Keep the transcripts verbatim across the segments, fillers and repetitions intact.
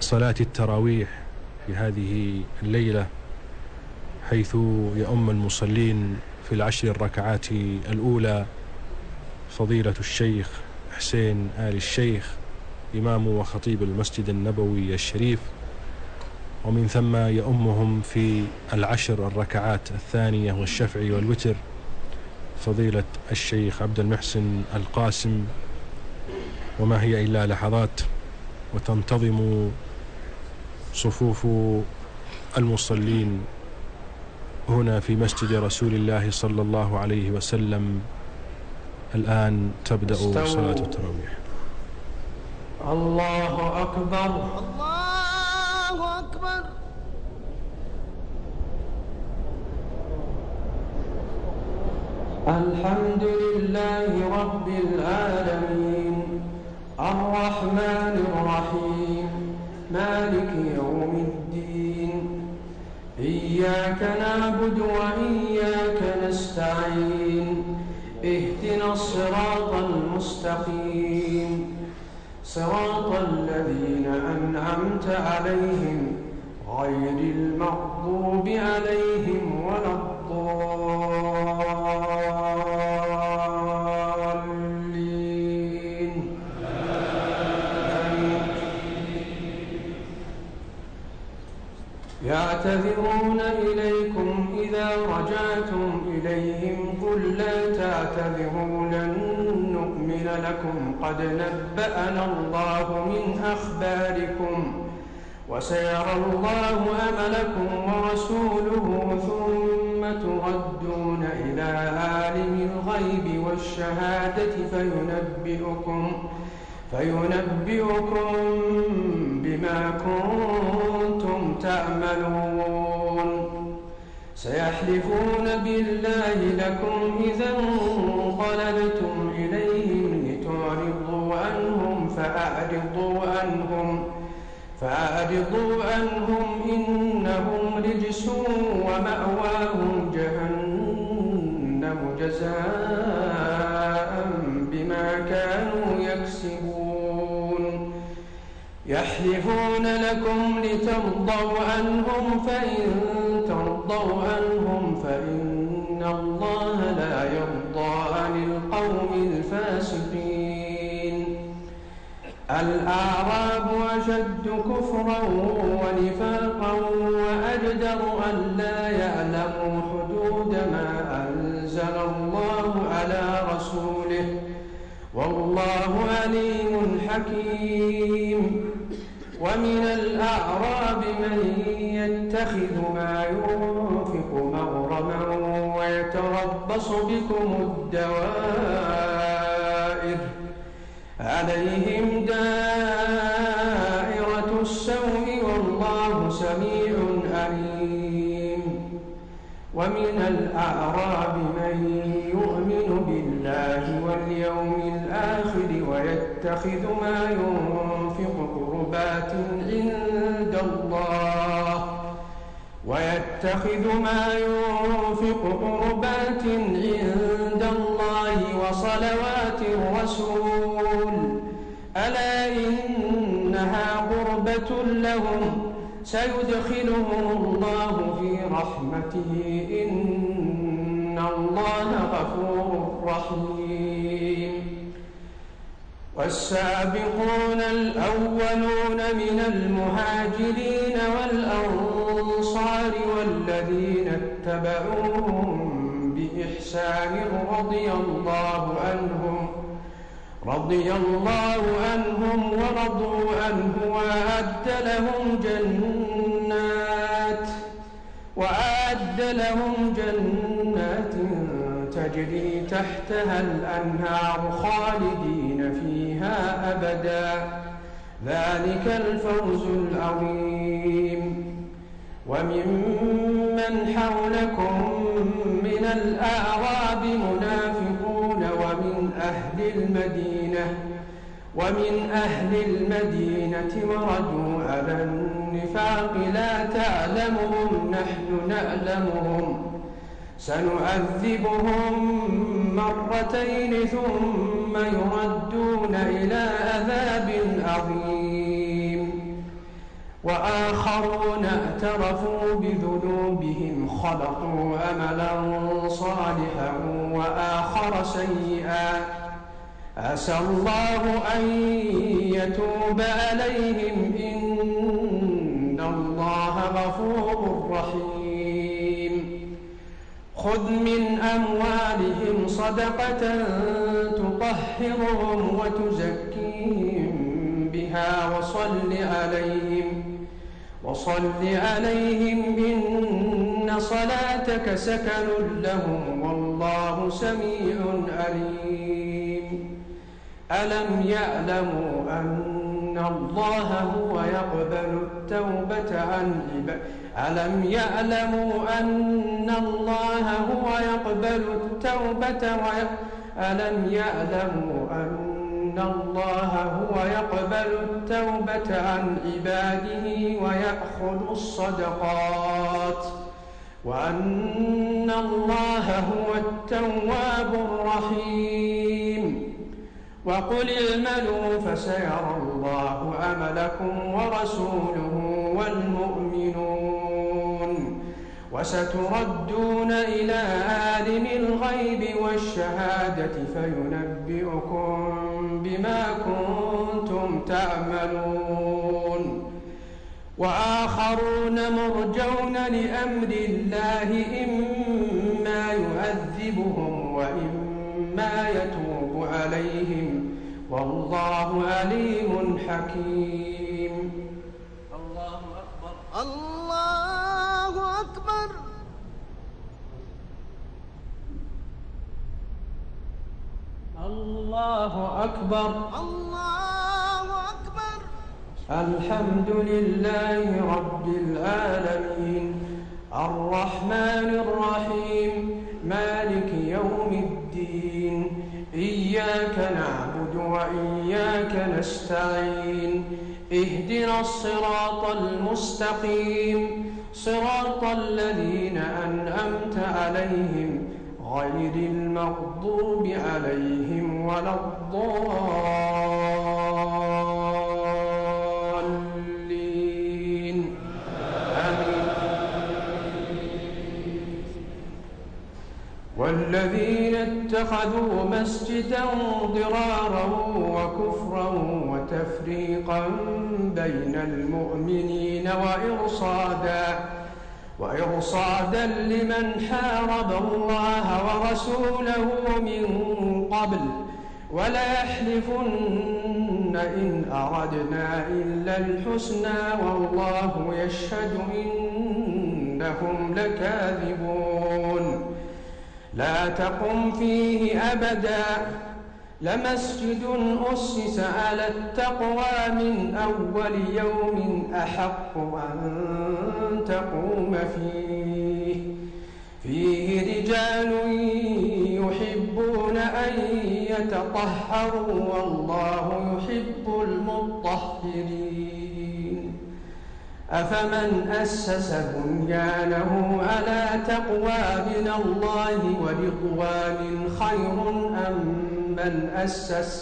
صلاة التراويح في هذه الليلة، حيث يؤم المصلين في العشر الركعات الأولى فضيلة الشيخ حسين آل الشيخ إمام وخطيب المسجد النبوي الشريف، ومن ثم يؤمهم في العشر الركعات الثانية والشفع والوتر فضيلة الشيخ عبد المحسن القاسم. وما هي إلا لحظات وتنتظم صفوف المصلين هنا في مسجد رسول الله صلى الله عليه وسلم. الآن تبدأ صلاة التراويح. الله أكبر، الله أكبر. الحمد لله رب العالمين، الرحمن الرحيم، مالك يوم الدين. إياك نعبد وإياك نستعين، اهدنا الصراط المستقيم، صراط الذين أنعمت عليهم غير المغضوب عليهم ولا الضالين. يعتذرون إليكم إذا رجعتم إليهم، قل لا تعتذروا لن نؤمن لكم قد نبأنا الله من أخباركم وسيرى الله عملكم ورسوله ثم تردون إلى عالم الغيب والشهادة فينبئكم فينبئكم بما كنتم تعملون. سيحلفون بالله لكم إذا انقلبتم إليهم لتعرضوا عنهم فأعرضوا عنهم فأعرضوا عنهم إنهم رجس ومأواهم جهنم جزاء بما كانوا يكسبون. يحلفون لكم لترضوا عنهم، فإن ترضوا عنهم فإن الله لا يرضى عن القوم الفاسقين. الأعراب أشد كفرا ونفاقا وأجدر أن لا يعلموا حدود ما أنزل الله على رسوله، والله عليم حكيم. ومن الأعراب من يتخذ ما ينفق مغرما ويتربص بكم الدوائر، عليهم دائرة السوء والله سميع عليم. ومن الأعراب من يؤمن بالله واليوم الآخر ويتخذ ما ينفق قربات عند الله ويتخذ ما ينفق قربات عند الله وصلوات الرسول، ألا إنها قربة لهم سيدخلهم الله في رحمته إن الله غفور رحيم. والسابقون الأولون من المهاجرين والأنصار والذين اتبعوهم بإحسان رضي الله عنهم رضي الله عنهم ورضوا عنه وأعد لهم جنات وأعد لهم جنات تجري تحتها الأنهار خالدين فيها أبدا، ذلك الفوز العظيم. وممن حولكم من الأعراب منافقون ومن أهل المدينة ومن أهل المدينة مردوا على النفاق لا تعلمهم نحن نعلمهم، سنعذبهم مرتين ثم يردون إلى عذاب عظيم. وآخرون اعترفوا بذنوبهم خلقوا عملا صالحا وآخر سيئا عسى الله أن يتوب عليهم إن الله غفور رحيم خذ من أموالهم صدقة تطهرهم وتزكيهم بها وصل عليهم وصل عليهم إن صلاتك سكن لهم والله سميع عليم ألم يعلموا أن الله هو يقبل التوبة عن عباده ألم يعلموا أن الله هو يقبل التوبة وي... ألم يعلموا أن الله هو يقبل التوبة عن عباده ويأخذ الصدقات وأن الله هو التواب الرحيم وقل اعملوا فسيرى الله عملكم ورسوله والمؤمنون وستردون إلى عالم الغيب والشهادة فينبئكم بما كنتم تعملون وآخرون مرجون لأمر الله إما يعذبهم وإما يتوب عليهم والله عليم حكيم. الله أكبر. الله أكبر. الله أكبر. الله أكبر. الحمد لله رب العالمين الرحمن الرحيم مالك يوم الدين إياك نعبد وإياك نستعين اهدنا الصراط المستقيم صراط الذين أنعمت عليهم غير المغضوب عليهم ولا الضالين آمين. والذين اتخذوا مسجدا ضرارا وكفرا وتفريقا بين المؤمنين وإرصادا وإرصادا لمن حارب الله ورسوله من قبل ولا يحلفن إن أردنا إلا الحسنى والله يشهد إنهم لكاذبون. لا تقم فيه أبدا لمسجد أسس على التقوى من أول يوم أحق أن تقوم فيه فيه رجال يحبون أن يتطهروا والله يحب المطهرين. أفمن أسس بنيانه على تقوى من الله ورضوان خير أم من أسس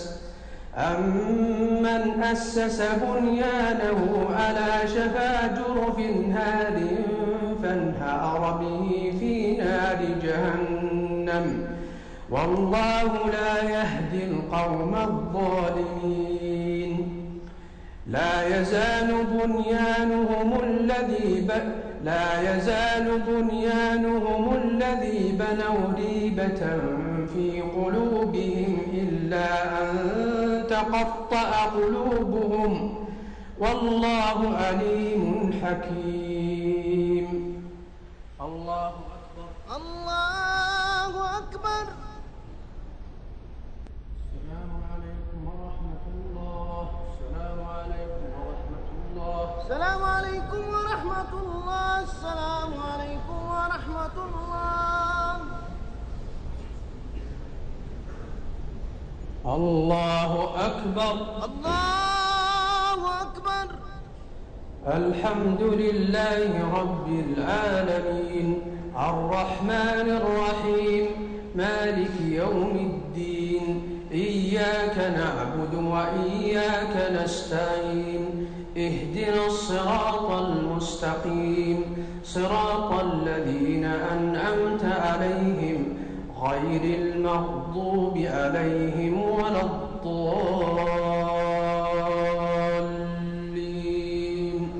أمن أسس بنيانه على شفا جرف هار فانهار به في نار جهنم والله لا يهدي القوم الظالمين. لا يزال بنيانهم الذي ب... لا يزال بنيانهم الذي بنوا ريبة في قلوبهم إلا أن تقطع قلوبهم والله عليم حكيم. الله أكبر. الله أكبر. السلام عليكم ورحمة الله. السلام عليكم ورحمة الله. السلام عليكم ورحمة الله. السلام عليكم ورحمة الله. الله أكبر. الله أكبر. الحمد لله رب العالمين الرحمن الرحيم مالك يوم الدين إياك نعبد وإياك نستعين اهدنا الصراط المستقيم صراط الذين أنعمت عليهم غير المغضوب عليهم ولا الضالين.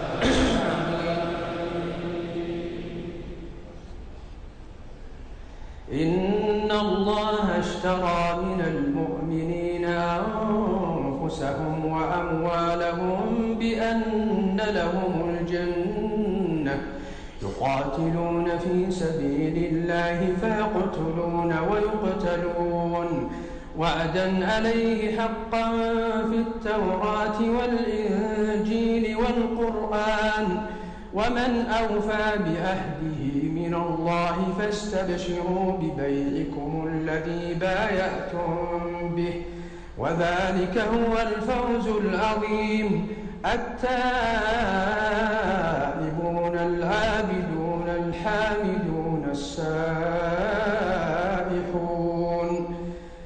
إن الله اشترى من المؤمنين أنفسهم وأموالهم بأن لهم الجنة يقاتلون في سبيل الله فيقتلون ويقتلون وعدا عليه حقا في التوراة والإنجيل والقرآن ومن أوفى بعهده من الله فاستبشروا ببيعكم الذي بايعتم به وذلك هو الفوز العظيم. التائبون العابدون الحامدون السائحون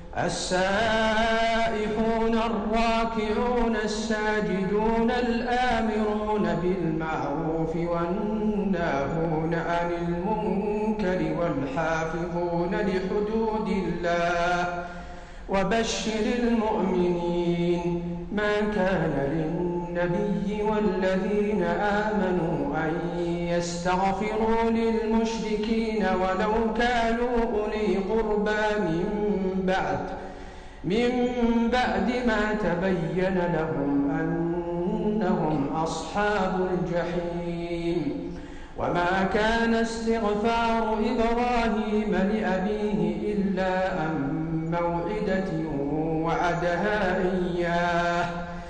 السائحون الراكعون الساجدون الآمرون بالمعروف والناهون عن المنكر والحافظون لحدود الله وبشر المؤمنين. ما كان للنبي والذين آمنوا أن يستغفروا للمشركين ولو كانوا أولي قربى من بعد من بعد ما تبين لهم أنهم أصحاب الجحيم. وما كان استغفار إبراهيم لأبيه إلا عن موعدة وعدها إياه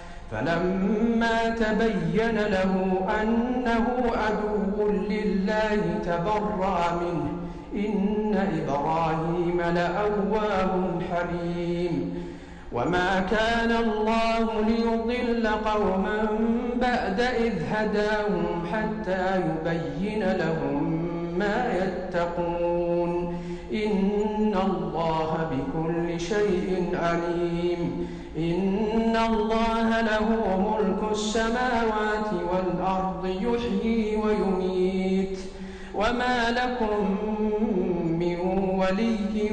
فلما تبين له أنه عدو لله تبرأ منه إن إبراهيم لأواه حليم. وما كان الله ليضل قوما بعد إذ هداهم حتى يبين لهم ما يتقون إن الله بكل شيء عليم. إن الله له ملك السماوات والأرض يحيي ويميت وما لكم من ولي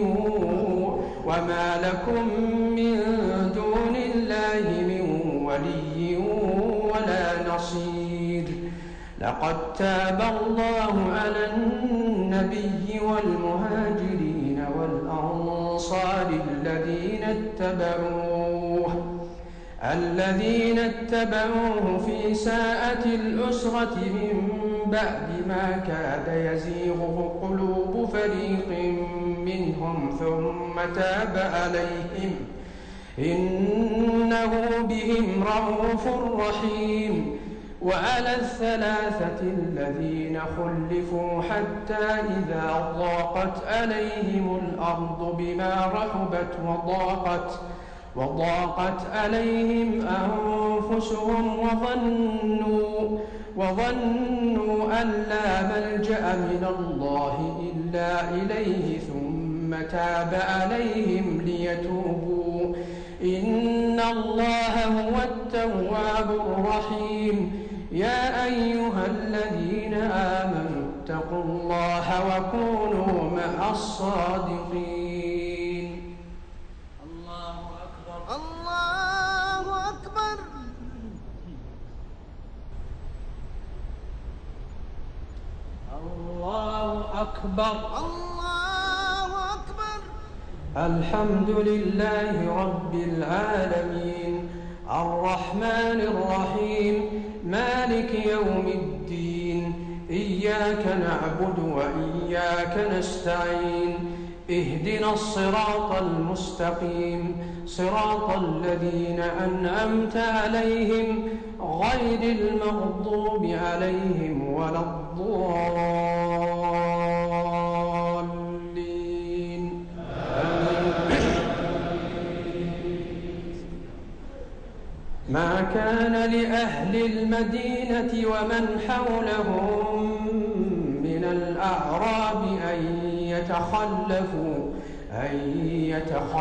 وما لكم من دون الله من ولي ولا نصير. لقد تاب الله على النبي والمهاجرين والأنصار الذين اتبعوه الذين اتبعوه في ساعة العسرة من بعد ما كاد يزيغ قلوب فريق منهم ثم تاب عليهم إنه بهم رءوف رحيم. وعلى الثلاثة الذين خلفوا حتى إذا ضاقت عليهم الأرض بما رحبت وضاقت وضاقت عليهم أنفسهم وظنوا وظنوا أن لا ملجأ من الله إلا إليه ثم تاب عليهم ليتوبوا إن الله هو التواب الرحيم. يا أيها الذين آمنوا اتقوا الله وكونوا مع الصادقين. الله أكبر الله أكبر. الله أكبر الله أكبر. الحمد لله رب العالمين الرحمن الرحيم مالك يوم الدين إياك نعبد وإياك نستعين اهدنا الصراط المستقيم صراط الذين أنعمت عليهم غير المغضوب عليهم ولا الضالين. ما كان لأهل المدينة ومن حولهم من الأعراب أن يتخلفوا أن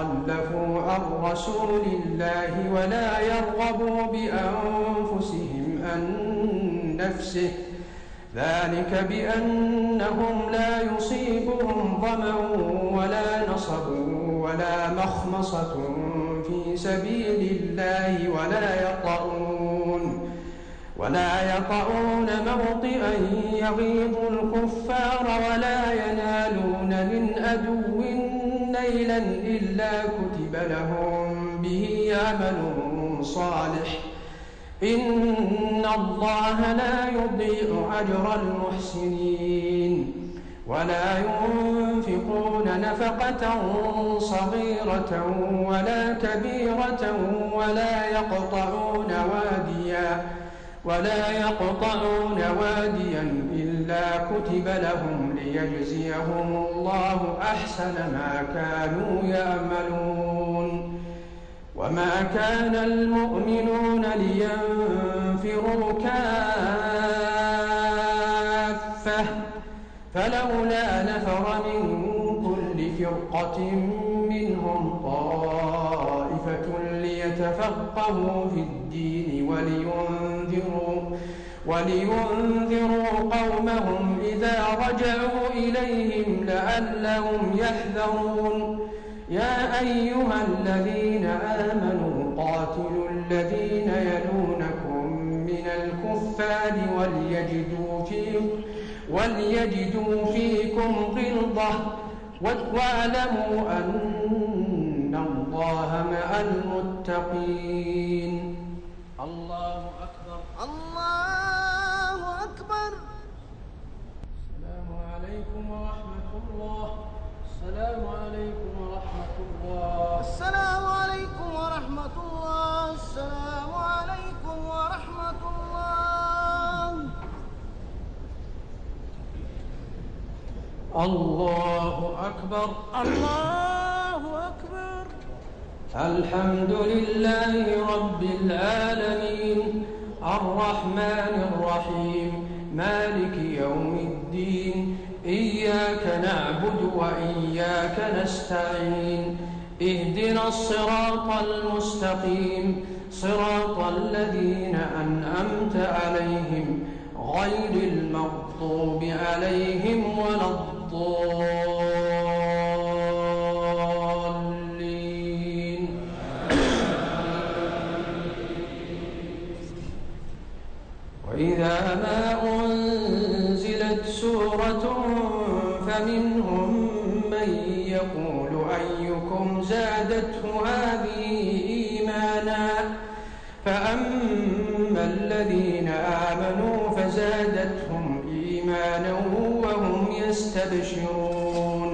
يتخلفوا عن رسول الله ولا يرغبوا بأنفسهم عن نفسه ذلك بأنهم لا يصيبهم ظمأ ولا نصب ولا مخمصة في سبيل الله ولا يطؤون ولا يطؤون موطئا يغيظ الكفار ولا ينالون من عدو نيلا إلا كتب لهم به عمل صالح إن الله لا يضيع أجر المحسنين ولا ينفقون نفقة صغيرة ولا كبيرة ولا يقطعون واديا ولا يقطعون واديا إلا كتب لهم ليجزيهم الله أحسن ما كانوا يعملون وما كان المؤمنون لينفروا كافة فلولا نفر من كل فرقة منهم طائفة ليتفقهوا في الدين ولينذروا, ولينذروا قومهم إذا رجعوا إليهم لعلهم يحذرون يا أيها الذين آمنوا قاتلوا الذين يلونكم من الكفار وليجدوا فيكم, وليجدوا فيكم غلظة واعلموا أن الله مع المتقين. الله أكبر. الله أكبر. السلام عليكم ورحمة الله. السلام عليكم ورحمة الله. السلام عليكم ورحمة الله. السلام عليكم ورحمة الله. الله أكبر. الله أكبر. الحمد لله رب العالمين الرحمن الرحيم مالك يوم الدين إياك نعبد وإياك نستعين اهدنا الصراط المستقيم صراط الذين أنعمت عليهم غير المغضوب عليهم ولا الضالين. وإذا ما أنزلت سورة فمنهم من يقول أيكم زادته هذه إيمانا فأما الذين آمنوا فزادتهم إيمانا وهم يستبشرون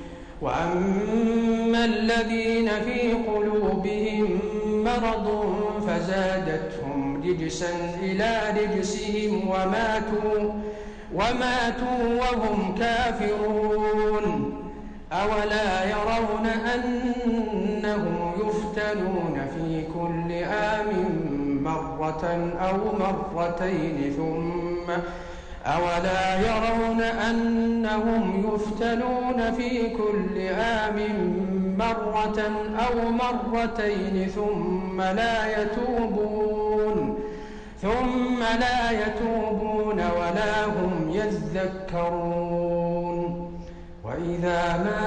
وأما الذين في قلوبهم مرض فزادتهم رجسا إلى رجسهم وماتوا وماتوا وهم كافرون أولا يرون أنهم يفتنون في كل عام مرة أو مرتين ثم أولا يرون أنهم يفتنون في كل عام مرة أو مرتين ثم لا يتوبون ثم لا يتوبون ولا هم يذكرون وإذا ما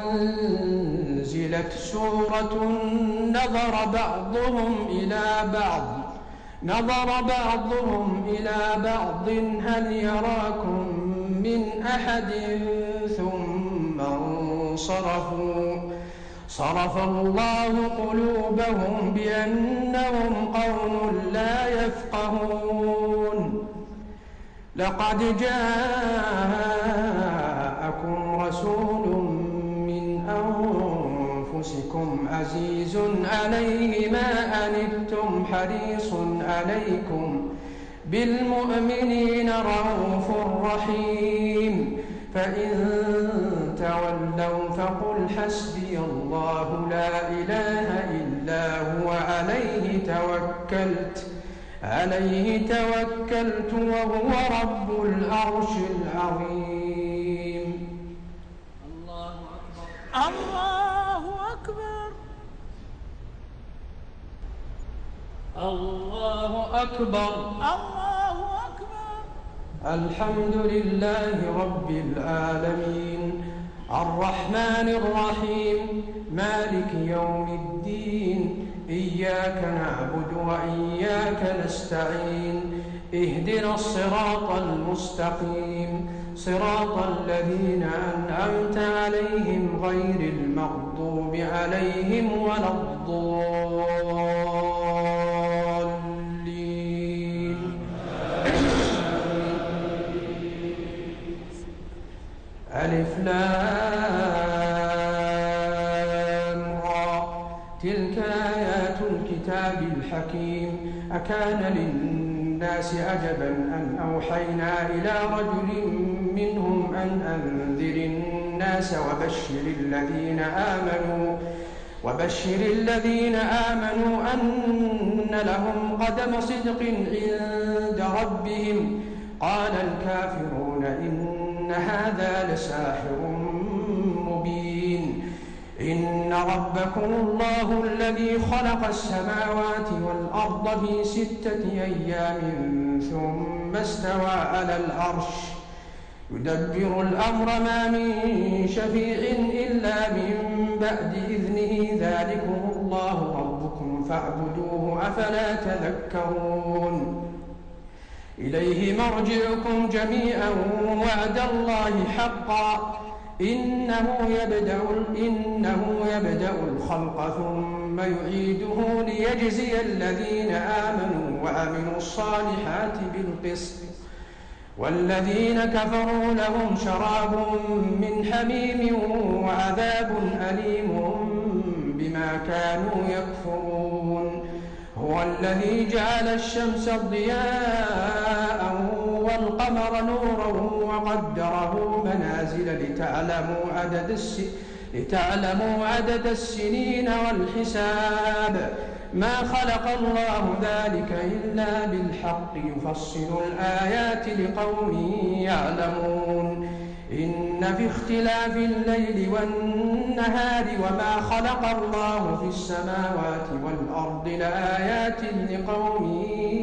أنزلت سورة نظر بعضهم إلى بعض نظر بعضهم إلى بعض هل يراكم من أحد ثم انصرفوا صرف الله قلوبهم بأنهم قوم لا يفقهون لقد جاءكم رسول من أنفسكم عزيز عليه ما أنتم حريص عليكم بالمؤمنين رؤوف رحيم فإن تولوا فقل حسبي الله لا إله إلا هو عليه توكلت عليه توكلت وهو رب العرش العظيم. الله أكبر. الله أكبر. الله أكبر. الله أكبر. الحمد لله رب العالمين الرحمن الرحيم مالك يوم الدين إياك نعبد وإياك نستعين اهدنا الصراط المستقيم صراط الذين أنعمت عليهم غير المغضوب عليهم ولا الضالين. ألف لام را تلك آيات الكتاب الحكيم أكان للناس عجبا أن أوحينا إلى رجل منهم أن أنذر الناس وبشر الذين آمنوا وبشر الذين آمنوا أن لهم قدم صدق عند ربهم قال الكافرون إن هذا لساحر مبين إن ربكم الله الذي خلق السماوات والأرض في ستة أيام ثم استوى على العرش يدبر الأمر ما من شفيع إلا من بعد إذنه ذلكم الله ربكم فاعبدوه أفلا تذكرون إليه مرجعكم جميعا وعد الله حقا إنه يبدأ, إنه يبدأ الخلق ثم يعيده ليجزي الذين آمنوا وعملوا الصالحات بالقسط والذين كفروا لهم شراب من حميم وعذاب أليم بما كانوا يكفرون هو الذي جعل الشمس ضياء والقمر نورا وقدره منازل لتعلموا عدد السنين لتعلموا عدد السنين والحساب ما خلق الله ذلك إلا بالحق يفصل الآيات لقوم يعلمون إن في اختلاف الليل والنهار وما خلق الله في السماوات والأرض لآيات لقوم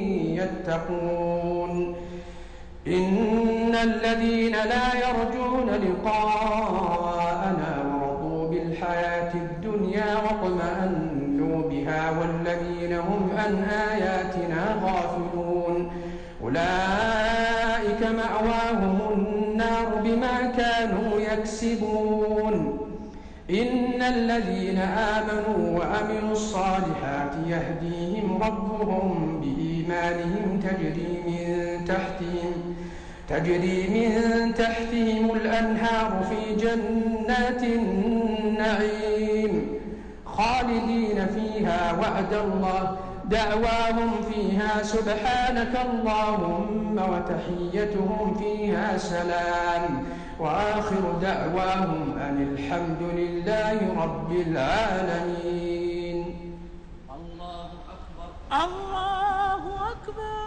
يتقون إن الذين لا يرجون لقاءنا ورضوا بالحياة الدنيا واطمأنوا بها والذين هم عن آياتنا غافلون أولئك مأواهم النار بما كانوا يكسبون إن الذين آمنوا وعملوا الصالحات يهديهم ربهم بإيمانهم تجري من تحتهم تجري من تحتهم الأنهار في جنات النعيم خالدين فيها وعد الله دعواهم فيها سبحانك اللهم وتحيتهم فيها سلام وآخر دعواهم أن الحمد لله رب العالمين. الله أكبر. الله أكبر.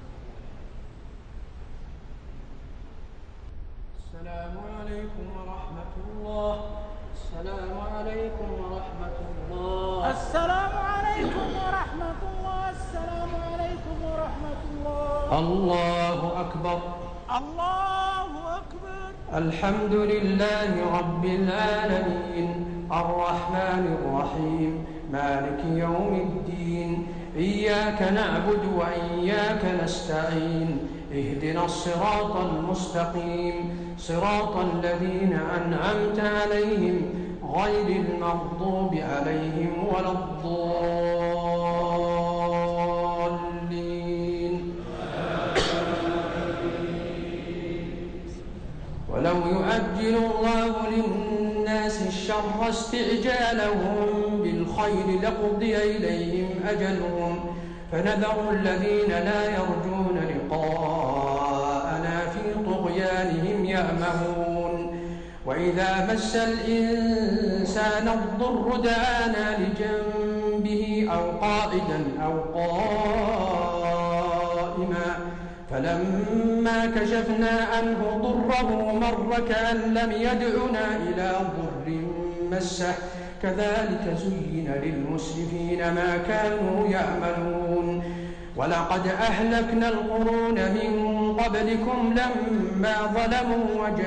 السلام عليكم ورحمة الله. السلام عليكم ورحمة الله. السلام عليكم ورحمة الله. السلام عليكم ورحمة الله. الله أكبر. الله أكبر. الحمد لله رب العالمين الرحمن الرحيم مالك يوم الدين إياك نعبد وإياك نستعين اهدنا الصراط المستقيم صراط الذين أنعمت عليهم غير المغضوب عليهم ولا الضالين. ولو يؤجل الله للناس الشر استعجالهم بالخير لقضي إليهم أجلهم فنذر الذين لا يرجون لقاءنا في طغيانهم يعمهون وإذا مس الإنسان الضر دعانا لجنبه أو قاعدا أو قائما فلما كشفنا عنه ضره مر كأن لم يدعنا إلى ضر مسه كذلك زين للمسرفين ما كانوا يعملون ولقد أهلكنا القرون من قبلكم لما ظلموا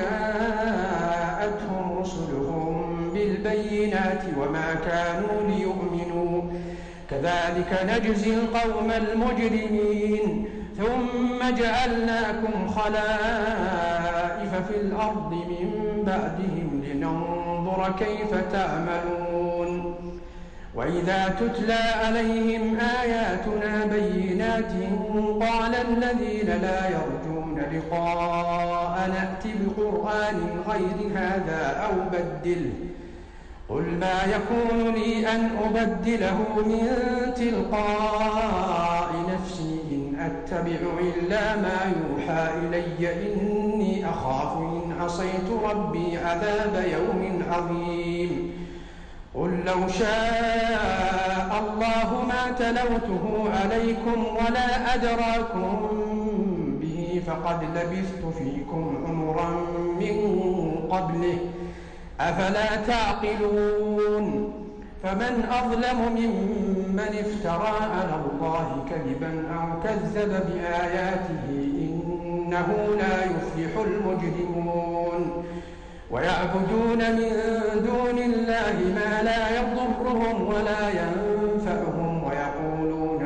وجاءتهم رسلهم بالبينات وما كانوا ليؤمنوا كذلك نجزي القوم المجرمين ثم جعلناكم خلائف في الأرض من بعدهم لننظر كيف تعملون وإذا تتلى عليهم آياتنا بينات قال الذين لا يرجون لقاء نأت بقرآن غير هذا أو بدله قل ما يكون لي أن أبدله من تلقاء نفسي إن أتبع إلا ما يوحى إلي إني أخاف إن عصيت ربي عذاب يوم عظيم قل لو شاء الله ما تلوته عليكم ولا أدراكم به فقد لبثت فيكم عمرا من قبله أفلا تعقلون فمن أظلم ممن افترى على الله كذبا أو كذب بآياته إنه لا يفلح المجرمون ويعبدون من دون الله ما لا يضرهم ولا ينفعهم ويقولون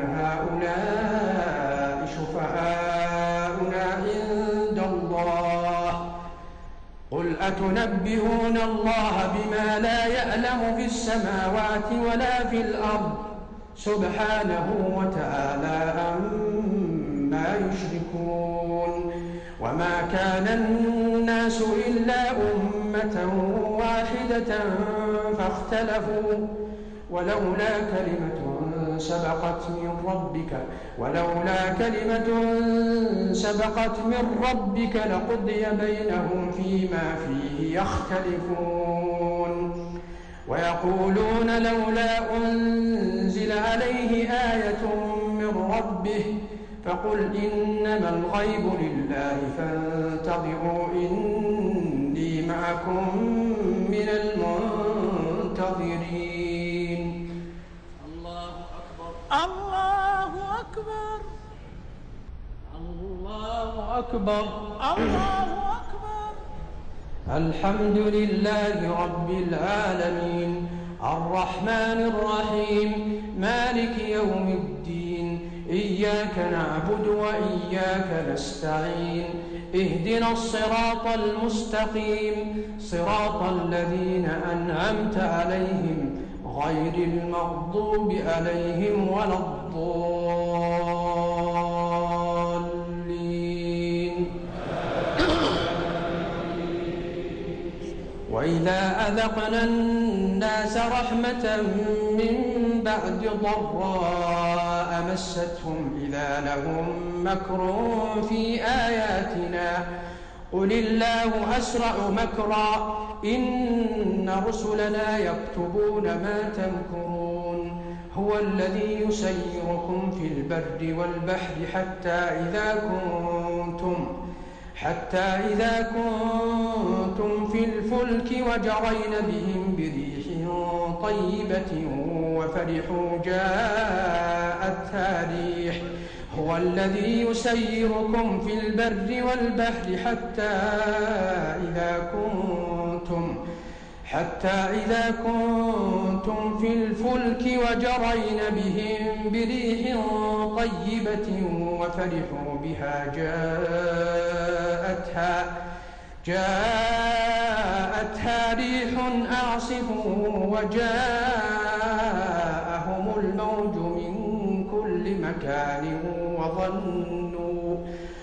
هؤلاء شفعاؤنا عند الله قل أتنبئون الله بما لا يعلم في السماوات ولا في الأرض سبحانه وتعالى عما يشركون وما كان الناس إلا أمة واحدة فاختلفوا ولولا كلمة سبقت من ربك ولولا كلمة سبقت من ربك لقضي بينهم فيما فيه يختلفون ويقولون لولا أنزل عليه آية من ربه فقل إنما الغيب لله فانتظروا إني معكم من المنتظرين الله أكبر الله أكبر الله أكبر الله أكبر الحمد لله رب العالمين الرحمن الرحيم مالك يوم الدين إياك نعبد وإياك نستعين اهدنا الصراط المستقيم صراط الذين أنعمت عليهم غير المغضوب عليهم ولا الضالين وإذا أذقنا الناس رحمة من بعد ضراء مستهم إذا لهم مكر في آياتنا قل الله أسرع مكرا إن رسلنا يكتبون ما تمكرون هو الذي يسيركم في البر والبحر حتى إذا كنتم حتى إذا كنتم في الفلك وجرين بهم بريح طيبة وفرحوا جاءتها ريح هو الذي يسيركم في البر والبحر حتى إذا كنتم حتى إذا كنتم في الفلك وجرين بهم بريح طيبة وفرحوا بها جاءتها جاءتها ريح أعصف وجاءهم الموج من كل مكان وظنوا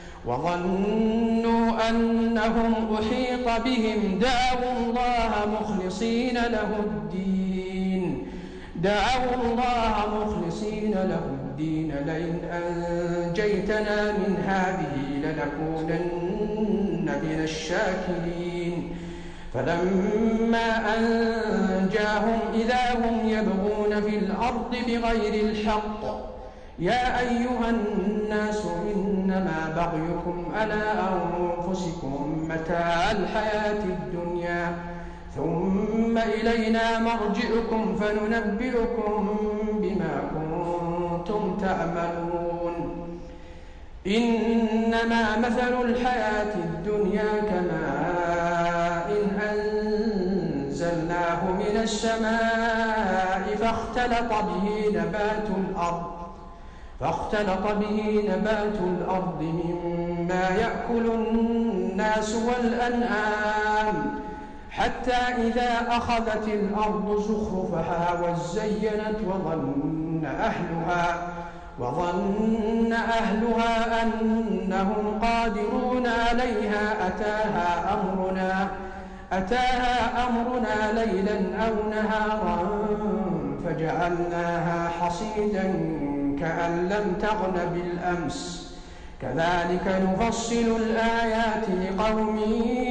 وظنوا أنهم أحيط بهم دعوا الله مخلصين له الدين دعوا الله مخلصين له الدين لئن أنجيتنا من هذه لنكونن من الشاكرين فلما أنجاهم إذا هم يبغون في الأرض بغير الحق يا أيها الناس إنما بغيكم على أنفسكم متاع الحياة الدنيا ثم إلينا مرجعكم فننبئكم بما كنتم تعملون إنما مثل الحياة الدنيا كماء أنزلناه من السماء فاختلط به نبات الأرض فاختلط به نبات الأرض مما يأكل الناس والأنعام حتى إذا أخذت الأرض زخرفها وزينت وظن أهلها وظن أهلها أنهم قادرون عليها أتاها أمرنا أتاها أمرنا ليلا أو نهارا فجعلناها حصيدا كأن لم تغن بالأمس كذلك نفصل الآيات لقوم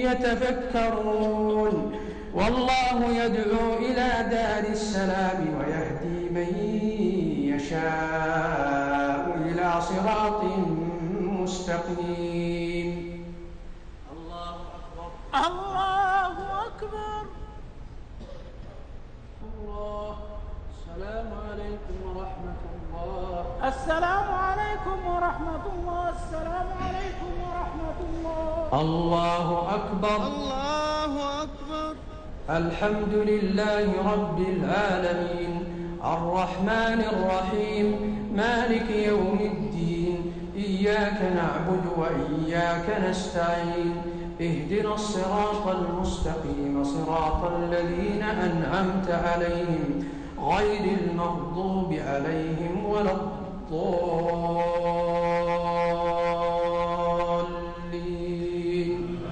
يتفكرون والله يدعو إلى دار السلام ويهدي من يشاء إلى صراط مستقيم. الله أكبر الله أكبر الله. السلام عليكم ورحمة الله. السلام عليكم ورحمة الله. السلام عليكم ورحمة الله. الله أكبر الله أكبر. الحمد لله رب العالمين الرحمن الرحيم مالك يوم الدين إياك نعبد وإياك نستعين اهدنا الصراط المستقيم صراط الذين أنعمت عليهم غير المغضوب عليهم ولا الضالين.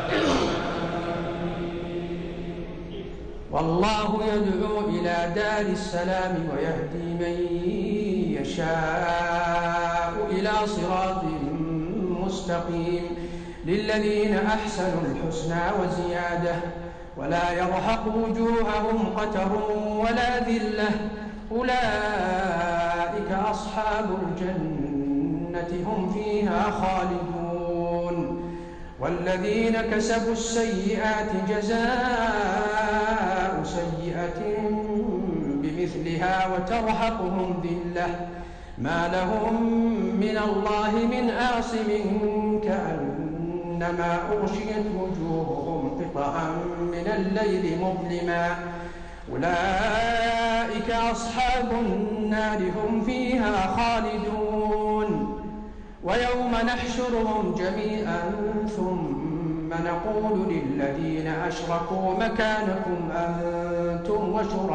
والله يدعو إلى دار السلام ويهدي من يشاء إلى صراط مستقيم للذين أحسنوا الحسنى وزيادة ولا يرهق وجوههم قتر ولا ذلة أولئك أصحاب الجنة هم فيها خالدون. والذين كسبوا السيئات جزاء سيئة بمثلها وترهقهم ذلة ما لهم من الله من عاصم كأنما أغشيت وجوههم قطعا من الليل مظلما أولئك أصحاب النار هم فيها خالدون. ويوم نحشرهم جميعا ثم نقول للذين أشركوا مكانكم أنتم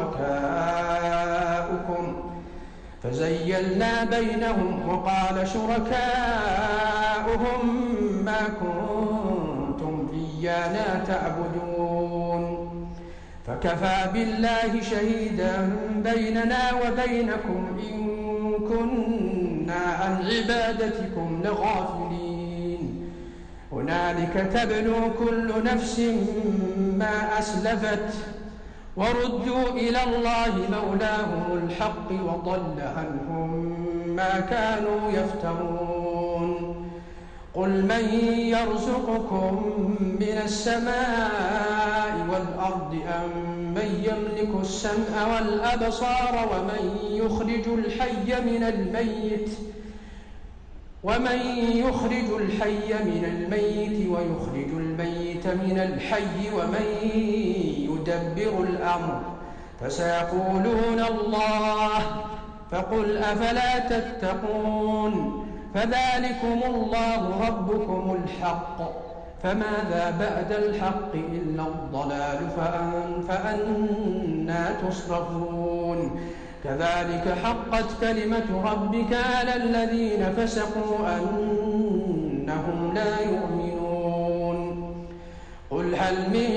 وشركاؤكم فزيلنا بينهم وقال شركاؤهم ما كنتم إيانا تعبدون فكفى بالله شهيدا بيننا وبينكم إن كنا عن عبادتكم لغافلين. هنالك تبلو كل نفس ما أسلفت وردوا إلى الله مولاهم الحق وضل عنهم ما كانوا يفترون. قل من يرزقكم من السماء والأرض أم من يملك السمع والأبصار ومن يخرج الحي من الميت ومن يخرج الحي من الميت ويخرج الميت من الحي ومن يدبر الأمر فسيقولون الله فقل أفلا تتقون. فذلكم الله ربكم الحق فماذا بعد الحق إلا الضلال فأن فأنا تصرفون. كذلك حقت كلمة ربك على الذين فسقوا أنهم لا يؤمنون. قل هل من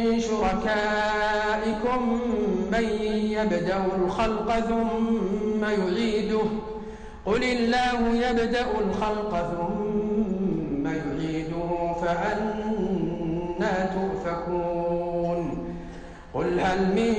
شركائكم من يبدأ الخلق ثم يعيده قل الله يبدأ الخلق ثم يعيده فأنا تؤفكون. قل هل من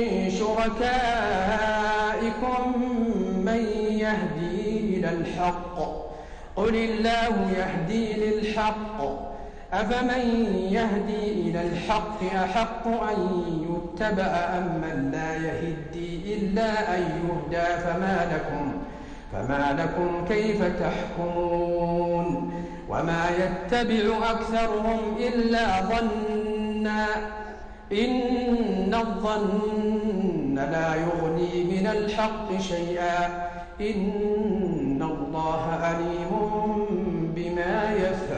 شركائكم من يهدي إلى الحق قل الله يهدي للحق أفمن يهدي إلى الحق أحق أن يتبع أم من لا يهدي إلا أن يهدى فما لكم, فما لكم كيف تحكمون وما يتبع أكثرهم إلا ظنا إن الظن لا يغني من الحق شيئا إن الله عليم بما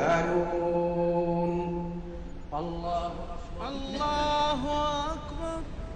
يفعلون. الله أكبر. الله أكبر.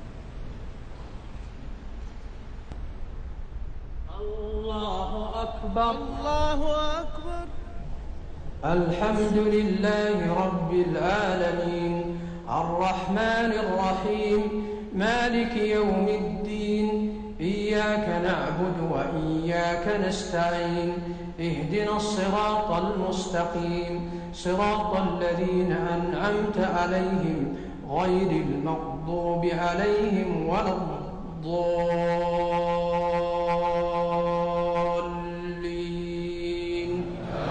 الله أكبر. الله أكبر. الحمد لله رب العالمين الرحمن الرحيم مالك يوم الدين إياك نعبد وإياك نستعين اهدنا الصراط المستقيم صراط الذين أنعمت عليهم غير المغضوب عليهم ولا الضالين.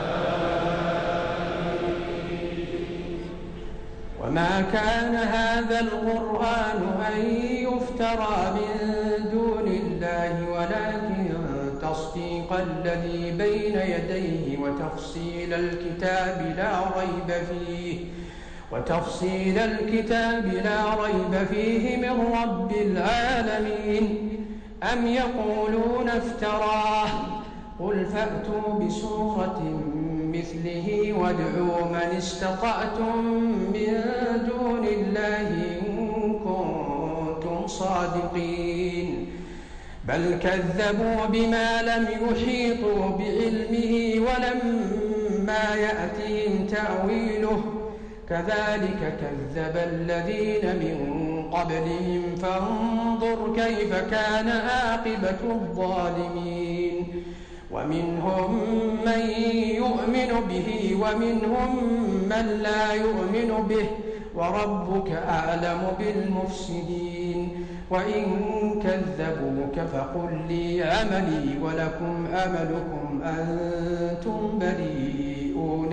وما كان هذا القرآن أن يفترى من دون الله ولكن تصديق الذي بين يديه وتفصيل الكتاب لا ريب فيه وتفصيل الكتاب لا ريب فيه من رب العالمين. أم يقولون افتراه قل فأتوا بسورة مثله وادعوا من استطعتم من دون الله إن كنتم صادقين بل كذبوا بما لم يحيطوا بعلمه ولما يأتهم تأويله كذلك كذب الذين من قبلهم فانظر كيف كان عاقبة الظالمين. ومنهم من يؤمن به ومنهم من لا يؤمن به وربك أعلم بالمفسدين. وإن كذبوك فقل لي عملي ولكم أملكم أنتم بريئون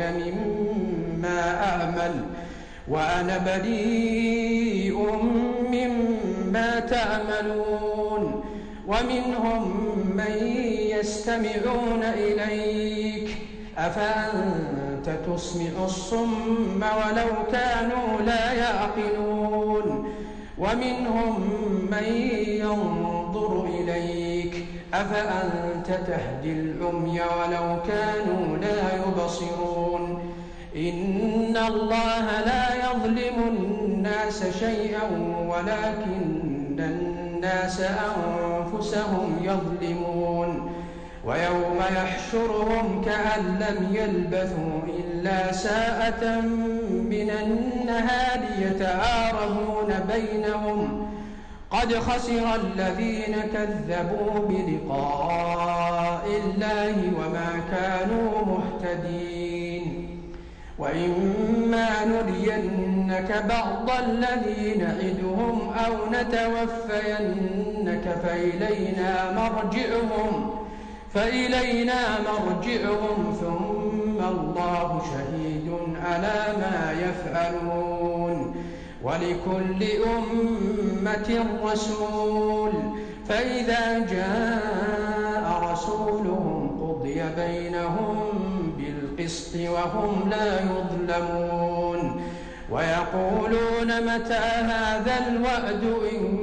مما أعمل وأنا بريء مما تعملون. ومنهم من يستمعون إليك أفأنت تسمع الصم ولو كانوا لا يعقلون. ومنهم من ينظر إليك أفأنت تهدي العمي ولو كانوا لا يبصرون. إن الله لا يظلم الناس شيئا ولكن الناس أنفسهم يظلمون. ويوم يحشرهم كأن لم يلبثوا إلا ساعة من النهار يتعارفون بينهم قد خسر الذين كذبوا بلقاء الله وما كانوا مهتدين. وإما نرينك بعض الذي نعدهم أو نتوفينك فإلينا مرجعهم فإلينا مرجعهم ثم الله شهيد على ما يفعلون. ولكل أمة رسول فإذا جاء رسولهم قضي بينهم بالقسط وهم لا يظلمون. ويقولون متى هذا الوعد إن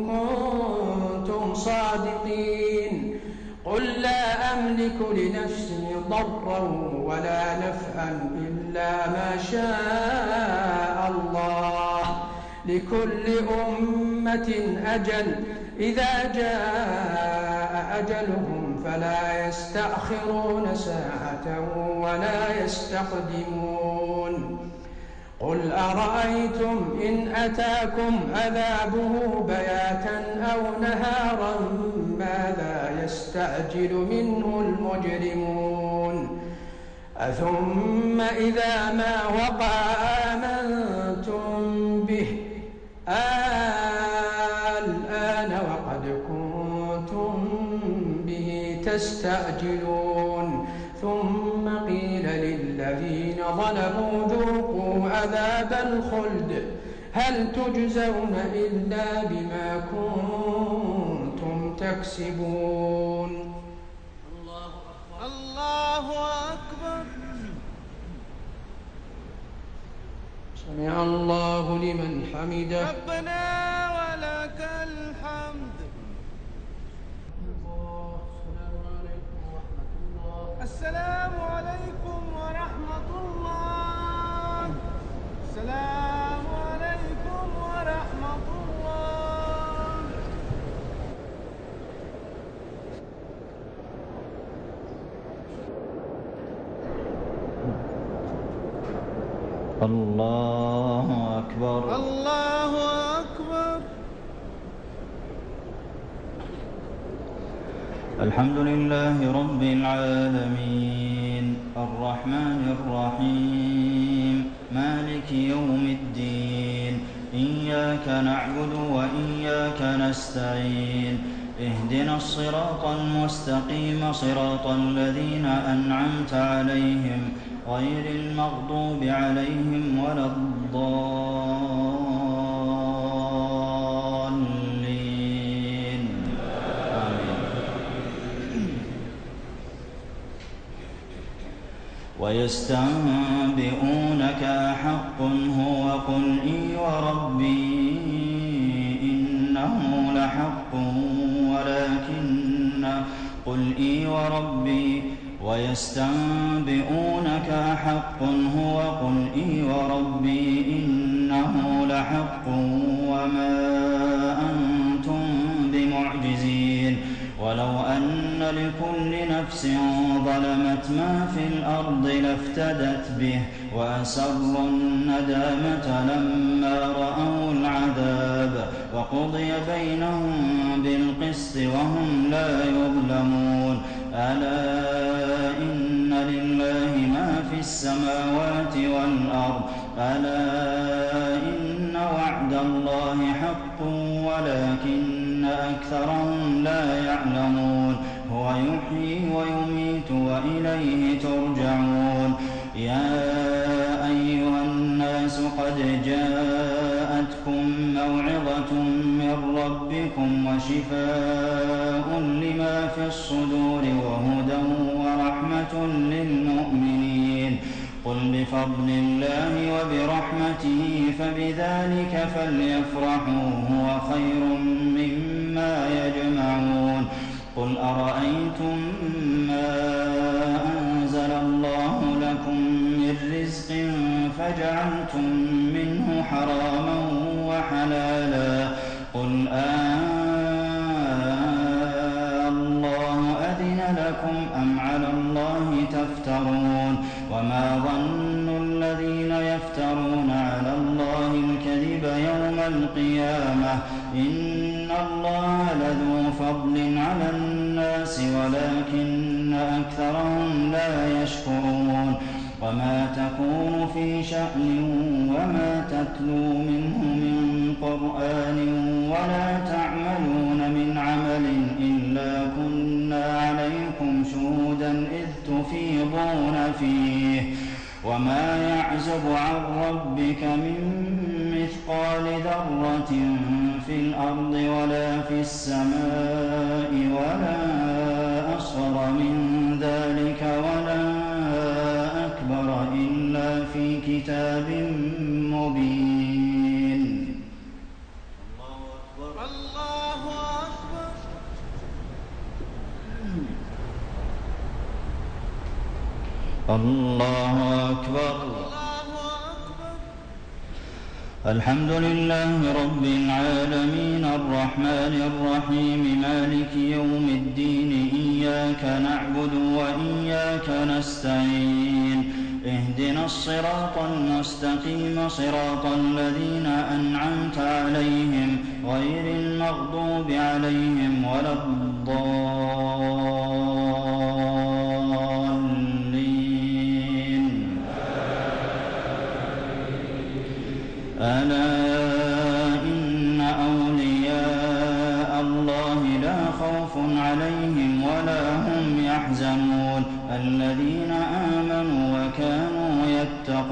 كنتم صادقين قل لا أملك لنفسي ضرا ولا نفعا إلا ما شاء الله لكل أمة أجل إذا جاء أجلهم فلا يستأخرون ساعة ولا يستقدمون. قل أرأيتم إن أتاكم عذابه بياتا أو نهارا ماذا يستعجل منه المجرمون. أثم إذا ما وقع آمنتم به الآن وقد كنتم به تستعجلون. ثم قيل للذين ظلموا ظلموا ذوقوا عذاب الخلد هل تجزون إلا بما كنتم تكسبون. الله أكبر. سمع الله لمن حمده. ربنا ولك الحمد. السلام عليكم ورحمة الله. السلام عليكم ورحمة الله. الله أكبر. الله أكبر. الحمد لله رب العالمين الرحمن الرحيم مالك يوم الدين إياك نعبد وإياك نستعين اهدنا الصراط المستقيم صراط الذين أنعمت عليهم غير المغضوب عليهم ولا الضالين آمين. ويستنبئونك أحق هو قل إي وربي إنه لحق ولكن قل إي وربي ويستنبئونك أحق هو قل إي وربي إنه لحق وما أنتم بمعجزين ولو أن لكل نفس ظلمت ما في الأرض لافتدت به وأسروا الندامة لما رأوا العذاب وقضي بينهم بالقسط وهم لا يظلمون ألا إن لله ما في السماوات والأرض ألا إن وعد الله حق ولكن أكثرهم لا يعلمون هو يحيي ويميت وإليه ترجعون يا أيها الناس قد جاءتكم موعظة من ربكم وشفاء لما في الصدور وهدى ورحمة للمؤمنين قل بفضل الله وبرحمته فبذلك فليفرحوا هو خير مما يجمعون قل أرأيتم ما أنزل الله لكم من رزق فجعلتم منه حراما وحلالا قل آه الله أذن لكم أم على الله تفترون وما ظن الذين يفترون على الله الكذب يوم القيامة إن الله لذو فضل على الناس ولكن أكثرهم لا يشكرون وما تكون في شأن وما تتلو منه من قرآن ولا تعملون من عمل إلا كنا عليكم شهودا إذ تفيضون فيه وما يعزب عن ربك من مثقال ذرة في الأرض ولا في السماء ولا أصغر من ذلك ولا أكبر إلا في كتاب مبين. الله أكبر. الله أكبر. الله أكبر. الحمد لله رب العالمين الرحمن الرحيم مالك يوم الدين إياك نعبد وإياك نستعين اهدنا الصراط المستقيم صراط الذين أنعمت عليهم غير المغضوب عليهم ولا الضالين ألا إن أولياء الله لا خوف عليهم ولا هم يحزنون الذين آمنوا وكانوا يتقون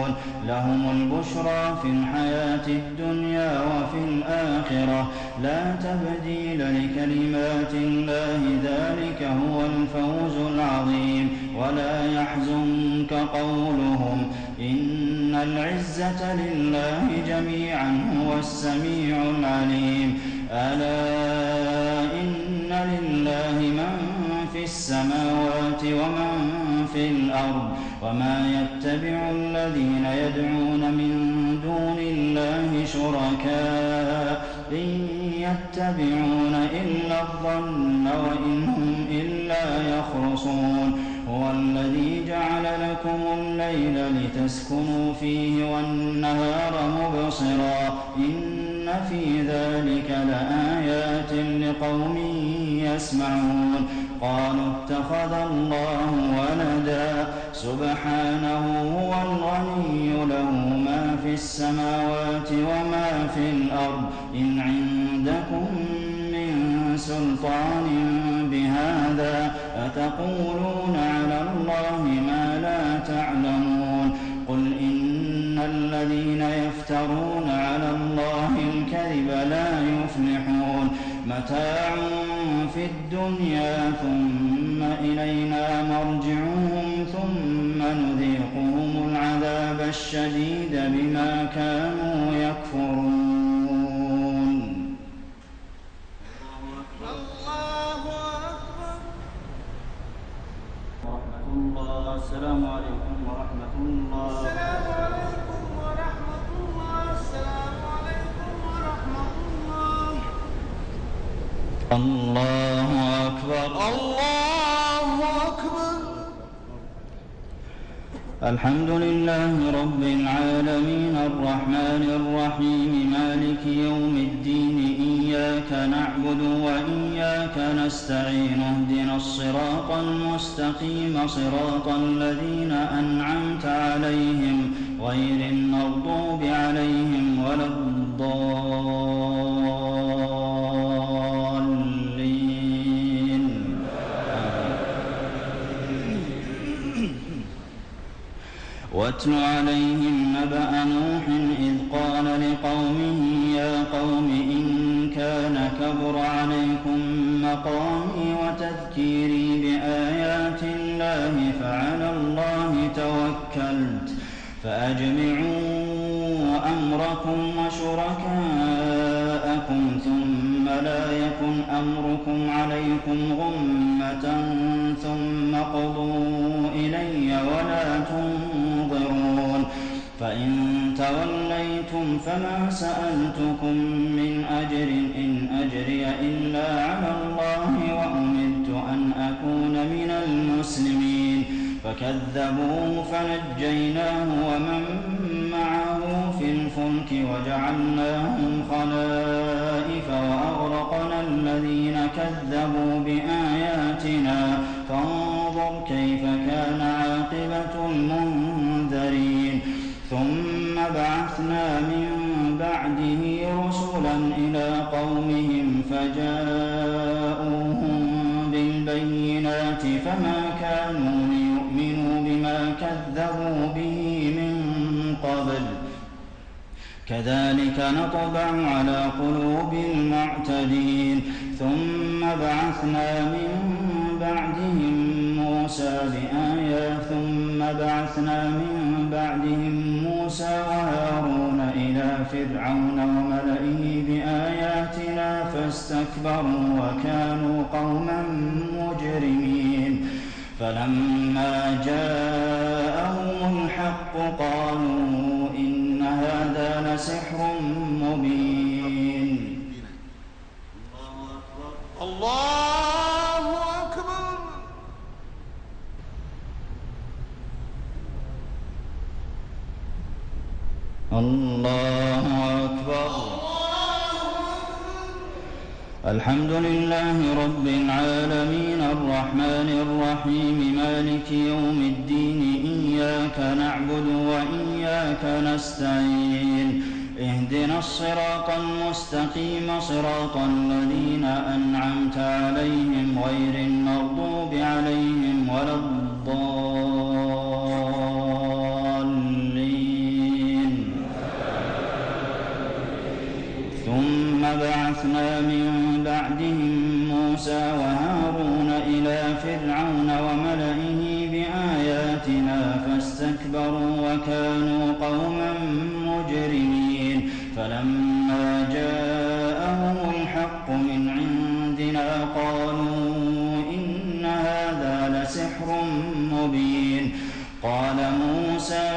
يسمعون لهم البشرى في الحياة الدنيا وفي الآخرة لا تبديل لكلمات الله ذلك هو الفوز العظيم ولا يحزنك قولهم إن العزة لله جميعا هو السميع العليم ألا إن لله من في السماوات ومن في الأرض وما يتبع الذين يدعون من دون الله شركاء إن يتبعون إلا الظن وإن هم إلا يخرصون هو الذي جعل لكم الليل لتسكنوا فيه والنهار مبصرا إن في ذلك لآيات لقوم يسمعون قالوا اتخذ الله ولدا سبحانه هو الغني له ما في السماوات وما في الأرض إن عندكم من سلطان بهذا أتقولون على الله ما لا تعلمون قل إن الذين يفترون على الله الكذب لا يفلحون متاع في الدنيا ثم إلينا مرجعهم ثم نذيقهم العذاب الشديد بما كانوا يكفرون. الله أكبر. ورحمة الله. السلام عليكم ورحمة الله. السلام عليكم ورحمة الله. السلام عليكم ورحمة الله. الله أكبر. الله أكبر. الحمد لله رب العالمين الرحمن الرحيم مالك يوم الدين إياك نعبد وإياك نستعين اهدنا الصراط المستقيم صراط الذين أنعمت عليهم غير المغضوب عليهم ولا الضالين. واتل عليهم نبأ نوح إذ قال لقومه يا قوم إن كان كبر عليكم مقامي وتذكيري بآيات الله فعلى الله توكلت فأجمعوا أمركم وشركاءكم ثم لا يكن أمركم عليكم غمة ثم قضوا إلي ولا تنظرون فإن توليتم فما سألتكم من أجر إن أجري إلا على الله وأمرت أن أكون من المسلمين فكذبوه فنجيناه ومن معه في الفلك وجعلناهم خلائف وأغرقنا الذين كذبوا بآياتنا فانظر كيف كان عاقبة المنذرين ثم بعثنا من بعده رسلا إلى قومهم فجاءوهم بالبينات فما كانوا ليؤمنوا بما كذبوا به من قبل كذلك نطبع على قلوب المعتدين ثم بعثنا من بعدهم موسى بآيات ثم بعثنا من بعدهم موسى وهارون إلى فرعون وملئه بآياتنا فاستكبروا وكانوا قوما مجرمين فلما جاءهم الحق قالوا إن هذا لسحر مبين. الله أكبر. الله أكبر. الحمد لله رب العالمين الرحمن الرحيم مالك يوم الدين إياك نعبد وإياك نستعين اهدنا الصراط المستقيم صراط الذين أنعمت عليهم غير المغضوب عليهم ولا الضالين. ثم بعثنا من بعدهم موسى وهارون إلى فرعون وملئه بآياتنا فاستكبروا وكانوا قوما مجرمين فلما جاءهم الحق من عندنا قالوا إن هذا لسحر مبين قال موسى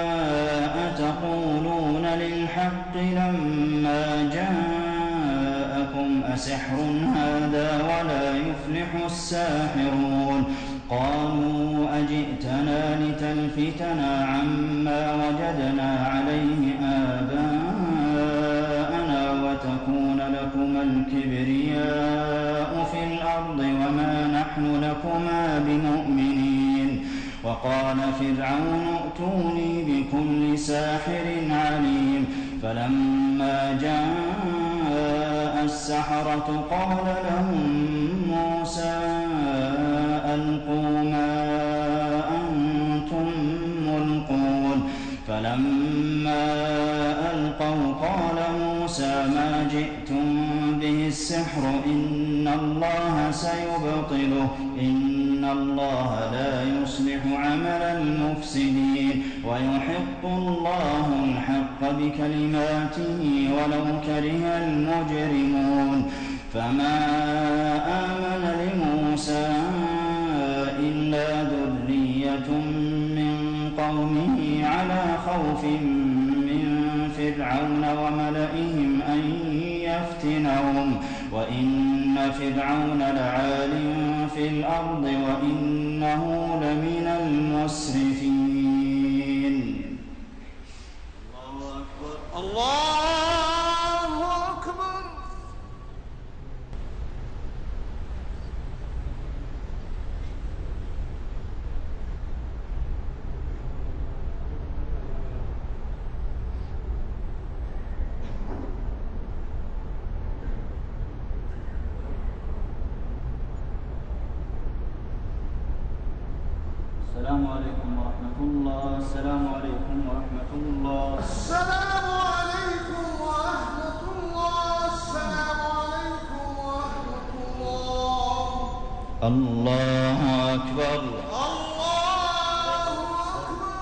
أتقولون للحق لما جاءكم أسحر هذا ولا يفلح الساحرون قالوا أجئتنا لتلفتنا عما وجدنا عليه آباءنا وتكون لكما الكبرياء في الأرض وما نحن لكما بمؤمنين وقال فرعون ائتوني بكل ساحر عليم فلما جاء السحرة قال لهم موسى ألقوا ما أنتم ملقون فلما ألقوا قال موسى ما جئتم به السحر إن الله سيبطله إن الله لا يصلح عمل المفسدين ويحق الله الحق بكلماته ولو كره المجرمون فما آمن لموسى إلا ذرية من قومه على خوف من فرعون وملئهم أن يفتنهم وإن فرعون لعال في الأرض وإنه لمن المسرفين. الله أكبر الله أكبر. السلام عليكم ورحمة الله. السلام عليكم ورحمة الله. السلام عليكم ورحمة الله. السلام عليكم ورحمة الله. الله أكبر. الله أكبر.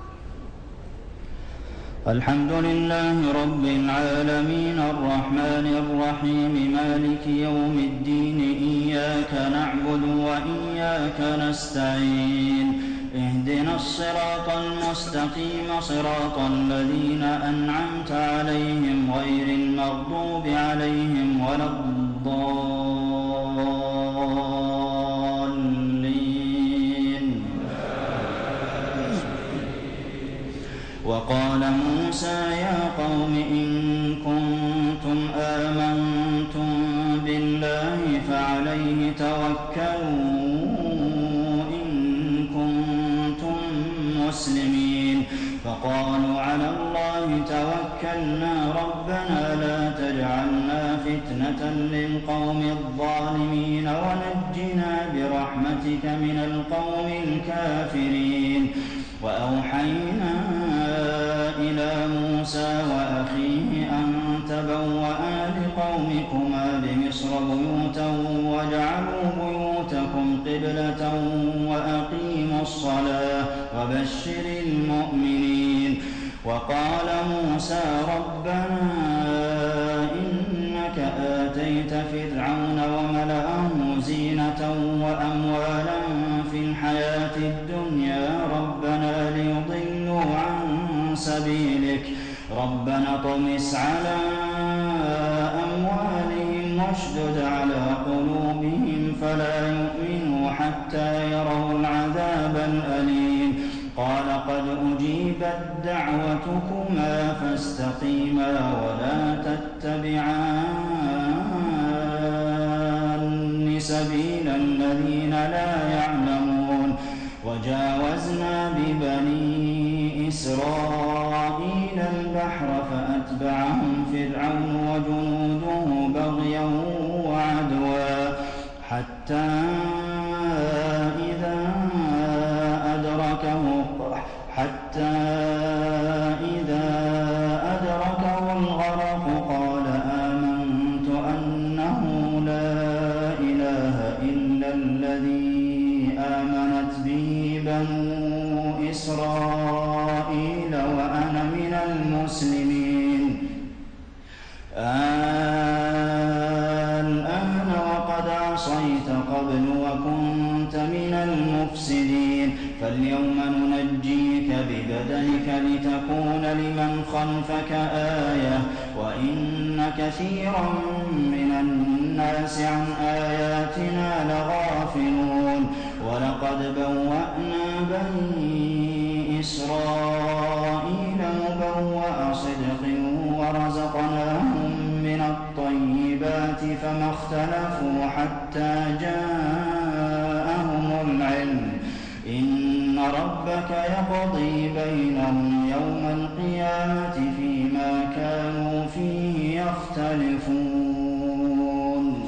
الحمد لله رب العالمين الرحمن الرحيم مالك يوم الدين إياك نعبد وإياك نستعين اهدنا الصراط المستقيم صراط الذين أنعمت عليهم غير المغضوب عليهم ولا الضالين. وقال موسى يا قوم إن كنتم آمنتم بالله فعليه توكلوا إن كنتم مسلمين فقالوا على الله توكلنا ربنا لا تجعلنا فتنة للقوم الظالمين ونجنا برحمتك من القوم الكافرين. وأوحينا إلى موسى وأخيه أن تبوأا لقومكما بمصر بيوتا واجعلوا بيوتكم قبلة وأقيموا الصلاة وبشر المؤمنين. وقال موسى ربنا إنك آتيت فرعون وملأه زينة وأموالا في الحياة الدنيا ربنا ليضلوا عن سبيلك ربنا طمس على أموالهم واشدد على قلوبهم فلا يؤمنوا حتى يروا العذاب الأليم. قال قد أجيبت دعوتكما فاستقيما ولا تتبعان سبيل الذين لا يعلمون. وجاوزنا ببني إسرائيل البحر فأتبعهم فرعون وجنوده بغيا وعدوا حتى إذا أدركه حتى إذا أدركه الغرق قال لتكون لمن خلفك آية وإن كثيرا من الناس عن آياتنا لغافلون ولقد بوأنا بني إسرائيل مبوأ صدق ورزقناهم من الطيبات فما اختلفوا حتى جاءهم العلم إن ربك يقضي بينهم يوم القيامة فيما كانوا فيه يختلفون.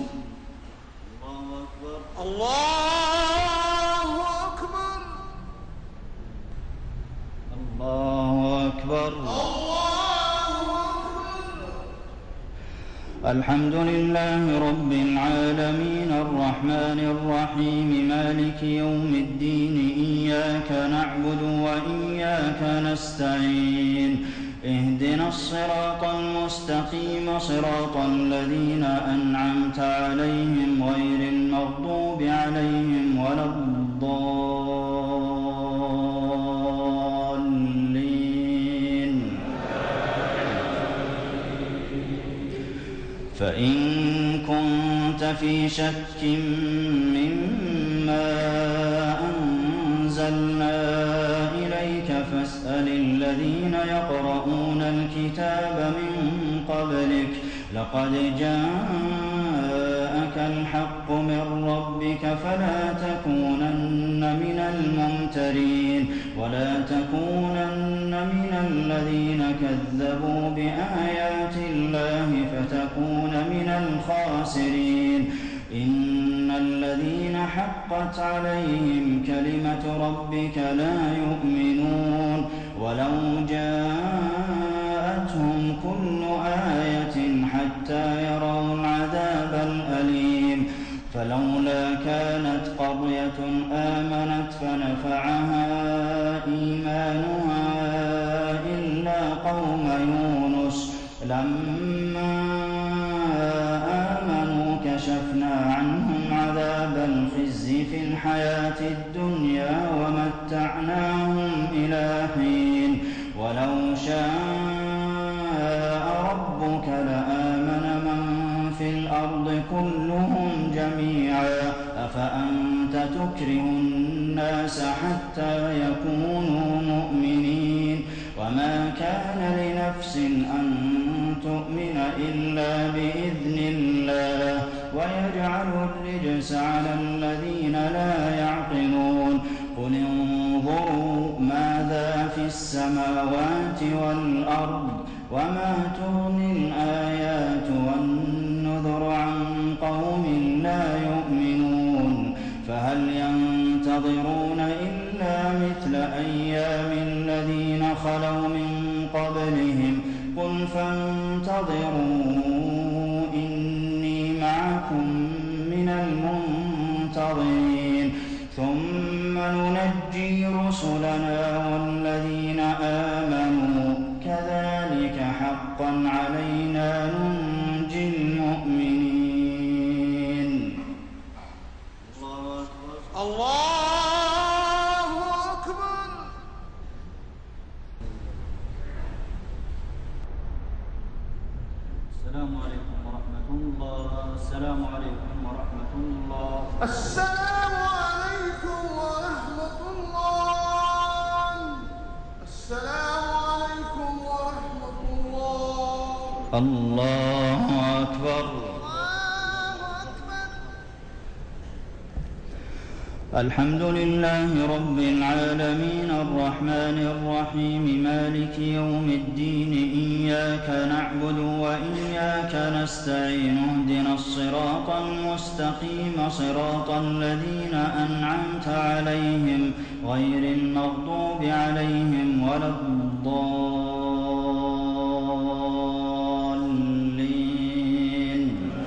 الله أكبر الله أكبر الله أكبر. الحمد لله رب العالمين الرحمن الرحيم مالك يوم الدين إياك نعبد وإياك نستعين اهدنا الصراط المستقيم صراط الذين أنعمت عليهم غير المغضوب عليهم ولا الضالين. فإن كنت في شك مما أنزلنا إليك فاسأل الذين يقرؤون الكتاب من قبلك لقد جاءك الحق من ربك فلا تكونن من الممترين ولا تكونن من الذين كذبوا بآيات الله فتكون من الخاسرين. إن الذين حقت عليهم كلمة ربك لا يؤمنون ولو جاءتهم كل آية حتى يروا العذاب الأليم فلولا كانت قرية آمنت فنفعها إيمانها إلا قوم يونس لما آمنوا كشفنا عنهم عذاب الخزي في الحياة الدنيا ومتعناهم إلى حين ولو شاء ربك لآمن من في الأرض كلهم جميعا أفأنت تكره الناس حتى يكونوا مؤمنين وما كان لنفس أن تؤمن إلا بإذن الله ويجعل الرجس على الذين لا يعقلون. قل انظروا ماذا في السماوات والأرض وما تغني الآيات والنذر عن قوم لا يؤمنون فهل ينتظرون إلا مثل أيام الذين خلوا من قبلهم قل فانتظروا إني معكم من المنتظرين ثم ننجي رسلنا والذين آمنوا كذلك حقا علينا ننجي المؤمنين. الله أكبر. السلام عليكم ورحمة الله. السلام عليكم ورحمة الله. السلام عليكم ورحمة الله. السلام عليكم ورحمة الله. الله أكبر. الحمد لله رب العالمين الرحمن الرحيم مالك يوم الدين إياك نعبد وإياك نستعين اهدنا الصراط المستقيم صراط الذين أنعمت عليهم غير المغضوب عليهم ولا الضالين.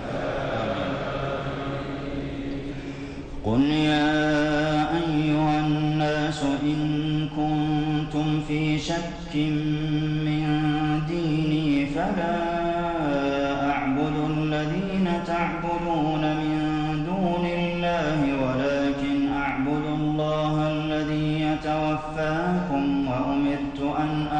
قل يا أيها الناس إن كنتم في شك من ديني فلا أعبد الذين تعبدون من دون الله ولكن أعبد الله الذي يتوفاكم وأمرت أن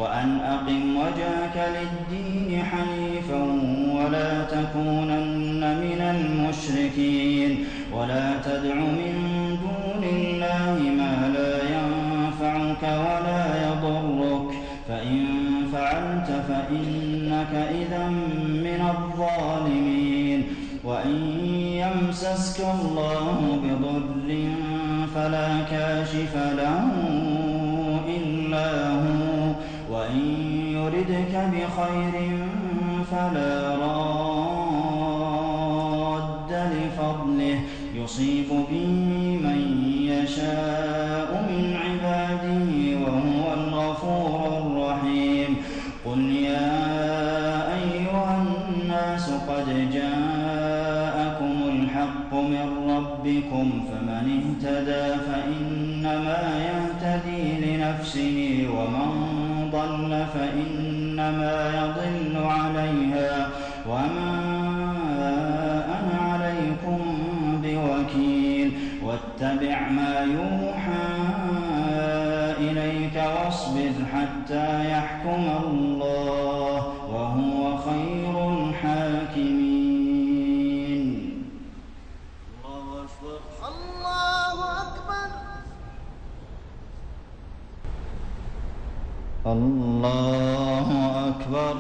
وأن أقم وجهك للدين حنيفا ولا تكونن من المشركين ولا تدع من دون الله ما لا ينفعك ولا يضرك فإن فعلت فإنك إذا من الظالمين وإن يمسسك الله بضر فلا كاشف له إلا هو وإن يردك بخير فلا راد لفضله يصيب به من يشاء من عباده وهو الغفور الرحيم قل يا أيها الناس قد جاءكم الحق من ربكم فمن اهتدى فإنما يهتدي لنفسه ومن ضل فإنما يضل عليها وما أنا عليكم بوكيل واتبع ما يوحى إليك واصبر حتى يحكم الله وهو خير الحاكمين. الله أكبر. الله أكبر. الله أكبر.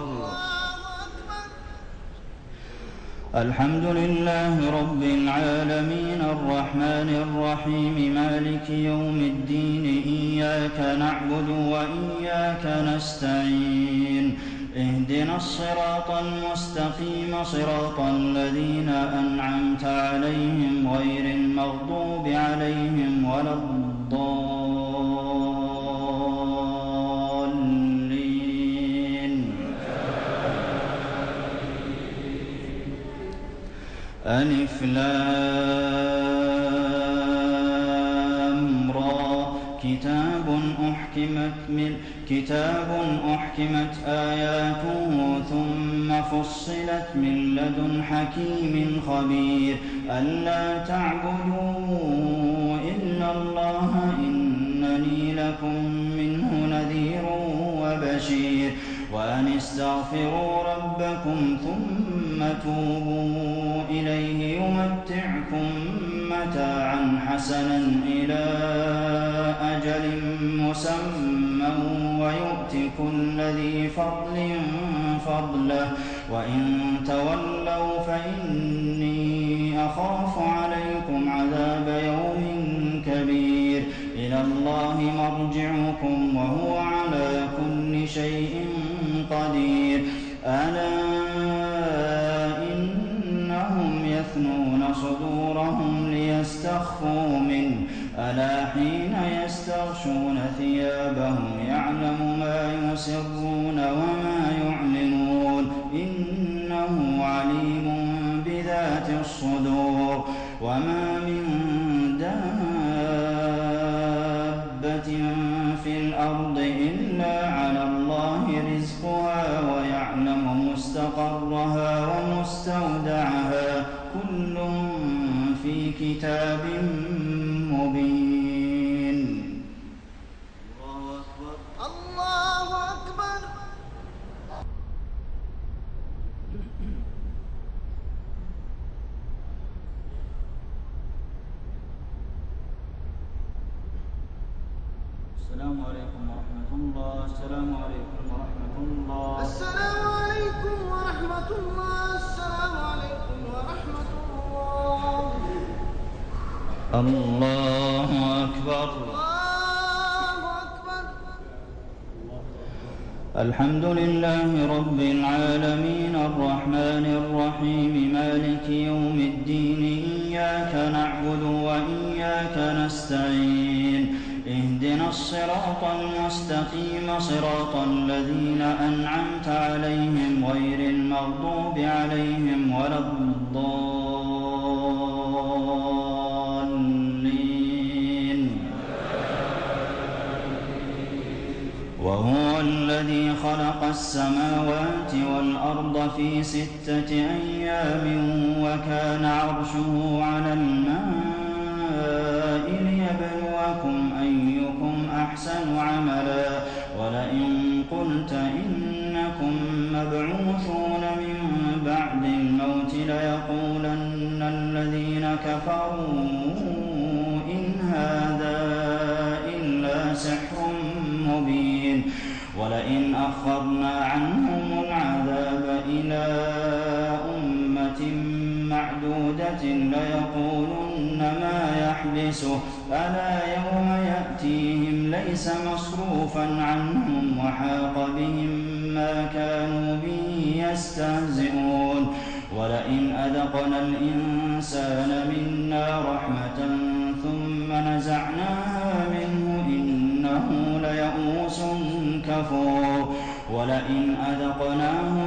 الحمد لله رب العالمين الرحمن الرحيم مالك يوم الدين إياك نعبد وإياك نستعين اهدنا الصراط المستقيم صراط الذين أنعمت عليهم غير المغضوب عليهم ولا الضالين. ألف لام را كتاب أحكمت من كتاب أحكمت آياته ثم فصلت من لدن حكيم خبير ألا تعبدوا إلا الله إنني لكم منه نذير وبشير وأن استغفروا ربكم ثم توبوا إليه يمتعكم متاعا حسنا إلى أجل مسمى ويؤت كل ذي فضل فضله وإن تولوا فإني أخاف عليكم عذاب يوم كبير إلى الله مرجعكم وهو على كل شيء قدير ألا إنهم يثنون صدورهم ليستخفوا منه ألا حين يستغشون ثيابهم يعلم ما يسرون وما يعلنون إنه عليم بذات الصدور وما من دابة في الأرض إلا على الله رزقها ويعلم مستقرها ومستودعها كل في كتاب مبين. الله أكبر. الله أكبر. السلام عليكم ورحمة الله. السلام عليكم ورحمة الله. السلام عليكم ورحمة الله. السلام عليكم ورحمة الله. الله أكبر. الله أكبر. الحمد لله رب العالمين الرحمن الرحيم مالك يوم الدين إياك نعبد وإياك نستعين اهدنا الصراط المستقيم صراط الذين أنعمت عليهم غير المغضوب عليهم ولا الضالين. وهو الذي خلق السماوات والأرض في ستة أيام وكان عرشه على الماء ليبلوكم أيكم أحسن عملا ولئن قلت إنكم مبعوثون من بعد الموت ليقولن الذين كفروا إن هذا إلا سحر مبين ولئن أخرنا عنهم العذاب إلى أمة معدودة ليقولن ما يحبسه ألا يوم يأتيهم ليس مصروفا عنهم وحاق بهم ما كانوا به يستهزئون ولئن أذقنا الإنسان منا رحمة ثم نزعناها منه إنه ليئوس كفور ولئن أذقناه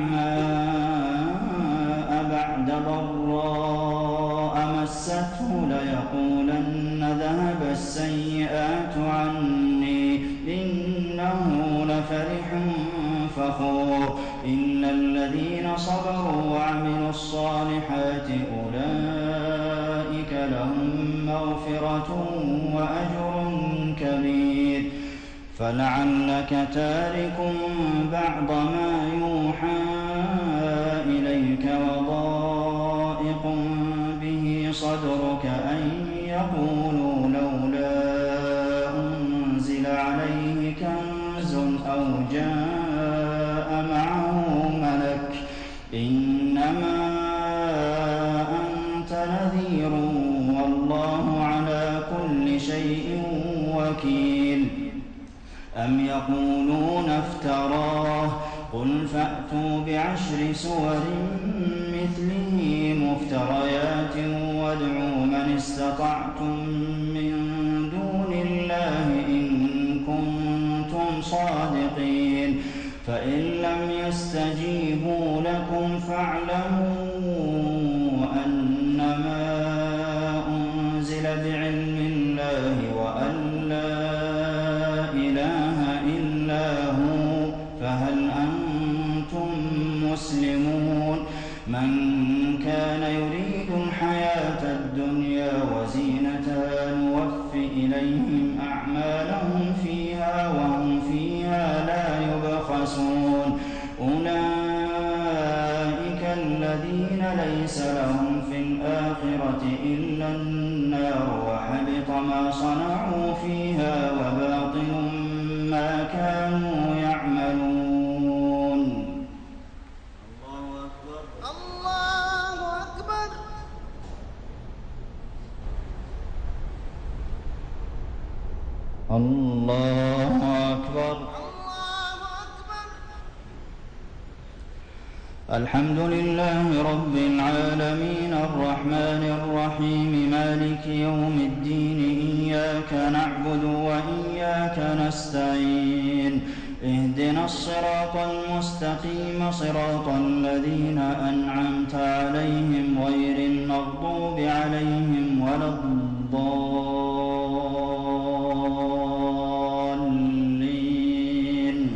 نعماء بعد ضراء مسته ليقولن ذهب السيئات عني إنه لفرح فخور إلا الذين صبروا وعملوا الصالحات أولئك لهم مغفرة وأجر كبير فلعلك تارك بعض ما يوحى إليك وضائق به صدرك أن يقولوا لولا أنزل عليه كنز أو جاء معه ملك إنما أنت نذير والله على كل شيء وكيل أم يقولون افتراه قل فأتوا بعشر سور مثله مفتريات وادعوا من استطعتم من دون الله إن كنتم صادقين فإن لم يستجيبوا لكم فاعلموا أنما أنزل بعلم الله وأن لا إله إلا هو فهل أنتم مسلمون من كان يريد الحياة الدنيا وزينتها نوف إليهم أعمالهم فيها وهم فيها لا يبخسون أولئك الذين ليس لهم في الآخرة إلا النار وحبط ما صنعوا فيها وباطل ما كانوا يعملون الله أكبر الله أكبر الله أكبر الله أكبر الحمد لله رب العالمين الرحمن الرحيم مالك يوم الدين إياك نعبد وإياك نستعين اهدنا الصراط المستقيم صراط الذين أنعمت عليهم غير المغضوب عليهم ولا الضالين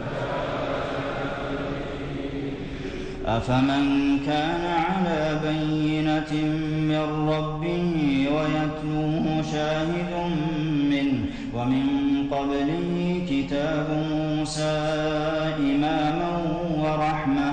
أفمن كان على بينة من ربه ويتلوه شاهد منه ومن قبله كتاب موسى إماما ورحمة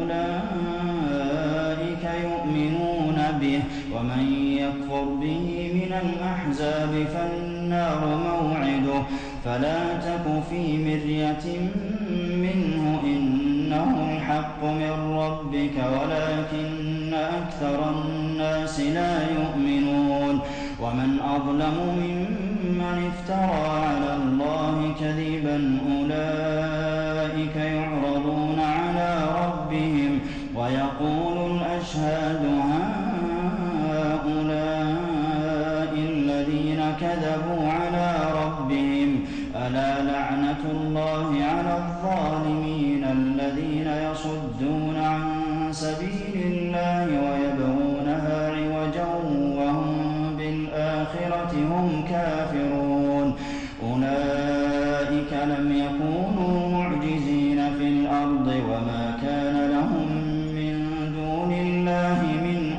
أولئك يؤمنون به ومن يكفر به من الأحزاب فالنار موعده فلا تك في مرية منه إنه الحق من ربك ولكن أكثر الناس لا يؤمنون ومن أظلم ممن افترى على الله كذبا أولئك يعرضون على ربهم ويقول الأشهاد هؤلاء الذين كذبوا على ربهم ألا لعنة الله على الظالمين الذين يصدون عن سبيل الله ويبغونها عوجا وهم بالآخرة هم كافرون أولئك لم يكونوا معجزين في الأرض وما كان لهم من دون الله من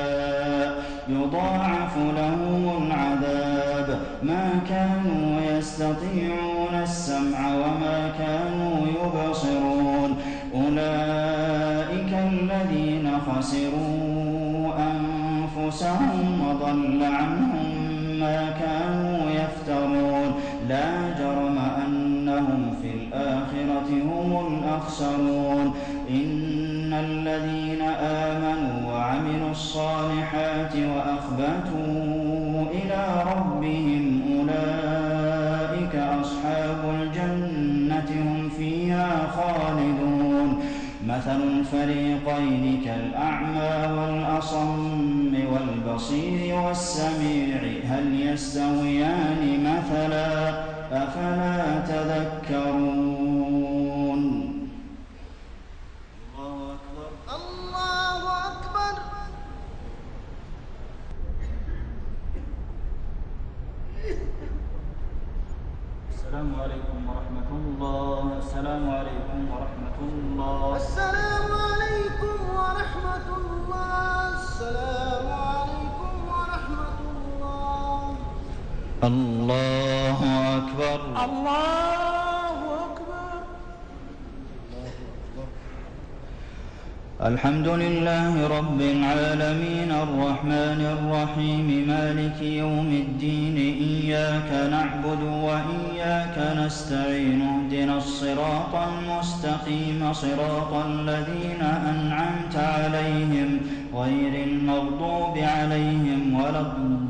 أولياء يضاعف لهم العذاب ما كانوا يستطيعون يستطيعون السمع وما كانوا يبصرون أولئك الذين خسروا أنفسهم وضل عنهم ما كانوا يفترون لا جرم أنهم في الآخرة هم الأخسرون إن الذين آمنوا وعملوا الصالحات وأخبتوا إلى ربهم أولئك أصحاب الجنة هم فيها خالدون مثل الفريقين كالأعمى والأصم والبصير والسميع هل يستويان مثلا أفلا تذكرون الله أكبر الله أكبر. السلام عليكم ورحمة الله. السلام عليكم ورحمة الله. السلام عليكم ورحمة الله. السلام عليكم ورحمة الله. الله أكبر. الله أكبر. الحمد لله رب العالمين الرحمن الرحيم مالك يوم الدين إياك نعبد وإياك نستعين اهدنا الصراط المستقيم صراط الذين أنعمت عليهم غير المغضوب عليهم ولا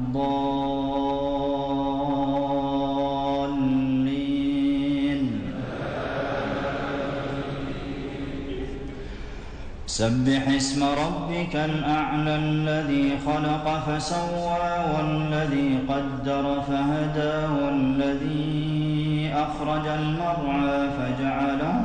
الضالين. سبح اسم ربك الأعلى الذي خلق فسوى والذي قدر فهدى والذي أخرج المرعى فجعله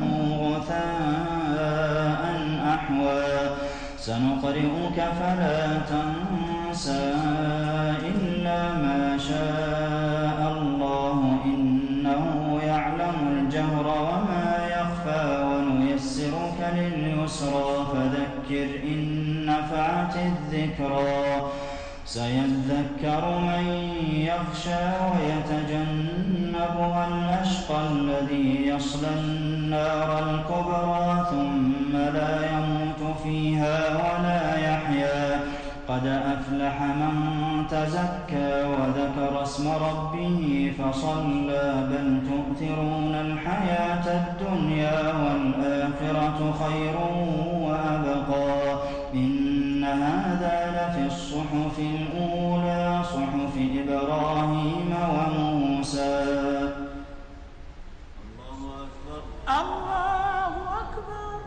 غثاء أحوى سنقرئك فلا تنسى إلا ما شاء الله إنه يعلم الجهر وما يخفى ونيسرك لليسرى فذكر إن نفعت الذكرى سيذكر من يخشى ويتجنبها الأشقى الذي يصلى النار الكبرى ثم لا يموت فيها ولا يحيا قد أفلح من تزكى وذكر اسم ربه فصلى بل تؤثرون الحياة الدنيا والآخرة خير وأبقى إن هذا لفي الصحف الأولى صحف إبراهيم وموسى. الله أكبر. الله أكبر.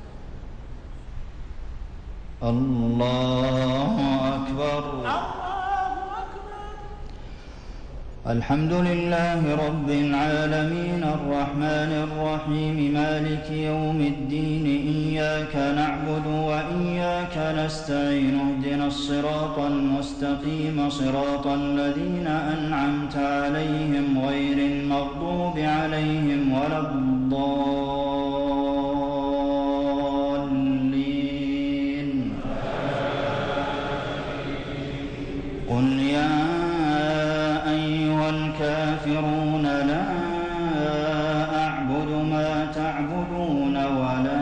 الله أكبر. الله أكبر. الحمد لله رب العالمين الرحمن الرحيم مالك يوم الدين إياك نعبد وإياك نستعين اهدنا الصراط المستقيم صراط الذين أنعمت عليهم غير المغضوب عليهم ولا الضالين. قل يا أيها الكافرون لا أعبد ما تعبدون ولا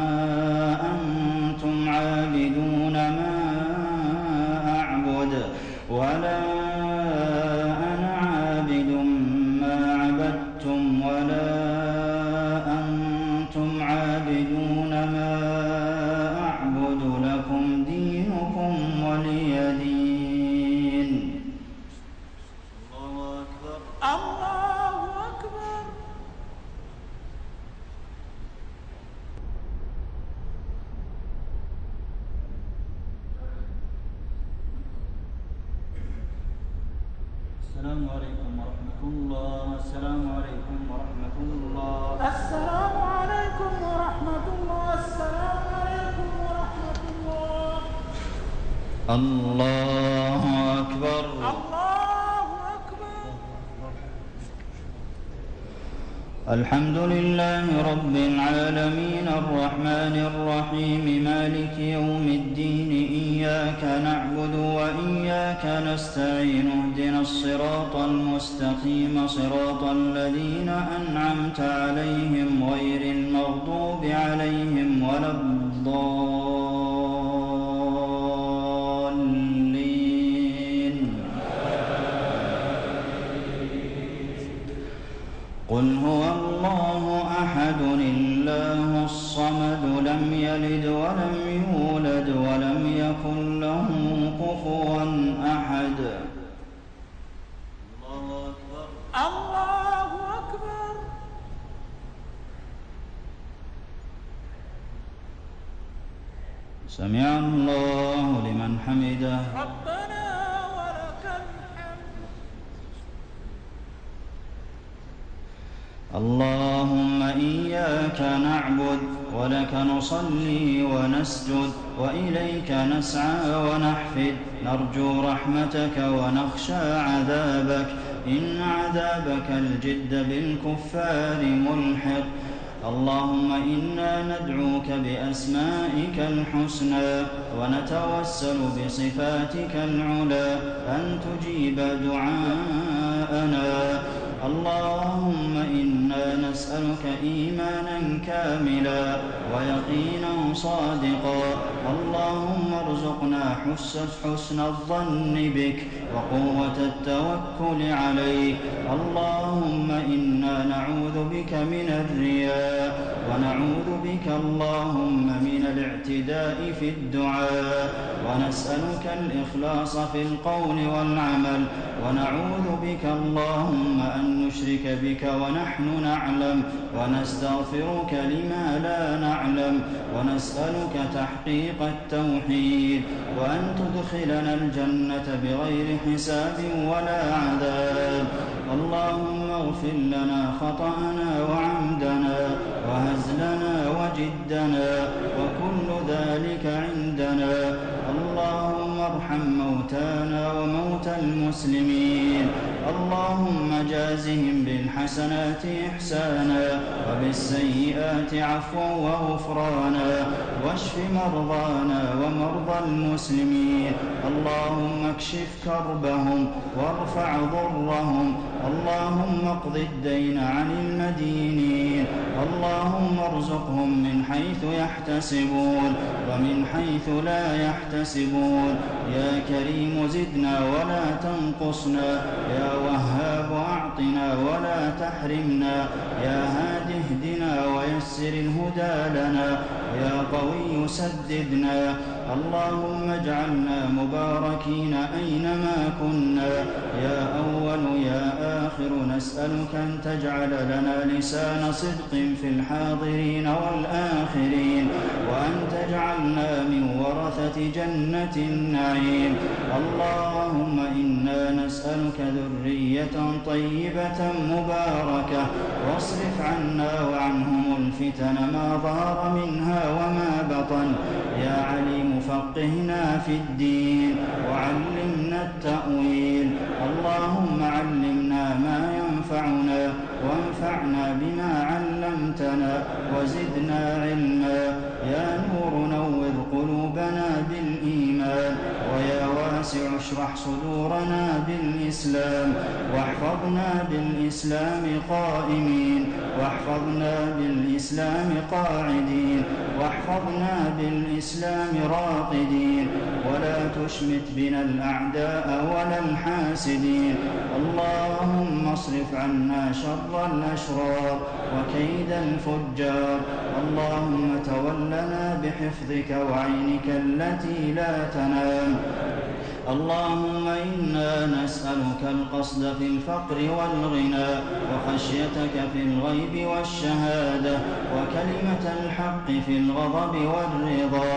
أنتم عابدون ما أعبد ولا أنا عابد ما عبدتم ولا أنتم عابدون ما أعبد لكم دينكم ولي دين. الله أكبر. الله أكبر. السلام عليكم ورحمة الله. السلام عليكم ورحمة الله. السلام عليكم ورحمة الله. السلام عليكم ورحمة الله. الله أكبر. الله أكبر. الحمد لله رب العالمين الرحمن الرحيم مالك يوم الدين إياك نعبد وإياك نستعين اهدنا الصراط المستقيم صراط الذين أنعمت عليهم غير المغضوب عليهم ولا الضالين قل هو الله أحد الله الصمد لم يلد ولم يولد ولم يكن له كفوا أحد الله أكبر الله أكبر. سمع الله لمن حمده ربنا ولك الحمد. اللهم إياك نعبد ولك نصلي ونسجد وإليك نسعى ونحفد نرجو رحمتك ونخشى عذابك إن عذابك الجد بالكفار ملحق. اللهم إنا ندعوك بأسمائك الحسنى ونتوسل بصفاتك العلى أن تجيب دعاءنا. اللهم إنا نسألك إيمانا كاملا ويقينا صادقا. اللهم ارزقنا حسن الظن بك وقوة التوكل عليك. اللهم إنا نعوذ بك من الرياء ونعوذ بك اللهم من الاعتداء في الدعاء ونسألك الإخلاص في القول والعمل ونعوذ بك اللهم أن نشرك بك ونحن نعلم ونستغفرك لما لا نعلم ونسألك تحقيق التوحيد وأن تدخلنا الجنة بغير حساب ولا عذاب. اللهم اغفر لنا خطأنا وعمدنا وهزلنا وجدنا وكل ذلك عندنا. اللهم ارحم موتانا وموتى المسلمين. اللهم جازهم بالحسنات إحسانا وبالسيئات عفوا وغفرانا واشف مرضانا ومرضى المسلمين. اللهم اكشف كربهم وارفع ضرهم. اللهم اقض الدين عن المدينين. اللهم ارزقهم من حيث يحتسبون ومن حيث لا يحتسبون. يا كريم زدنا ولا تنقصنا. يا وهاب أعطنا ولا تحرمنا. يا هاد اهدنا ويسر الهدى لنا. يا قوي سددنا. اللهم اجعلنا مباركين أينما كنا. يا أول يا آخر نسألك أن تجعل لنا لسان صدق في الحاضرين والآخرين وأن تجعلنا من ورثة جنة النعيم. اللهم إنا نسألك ذرية طيبة مباركة واصرف عنا وعنهم الفتن ما ظهر منها وما بطن. يا عليم فقهنا في الدين وعلمنا التأويل. اللهم علمنا ما ينفعنا وانفعنا بما علمتنا وزدنا علما. يا نور نور قلوبنا بالإيمان ويا واسع اشرح صدورنا بالإسلام واحفظنا بالإسلام قائمين واحفظنا بالإسلام قاعدين واحفظنا بالإسلام راقدين ولا تشمت بنا الأعداء ولا الحاسدين. اللهم اصرف عنا شر الأشرار وكيد الفجار. اللهم تولنا بحفظك وعينك التي لا تنام. اللهم إنا نسألك القصد في الفقر والغنى وخشيتك في الغيب والشهادة وكلمة الحق في الغضب والرضا.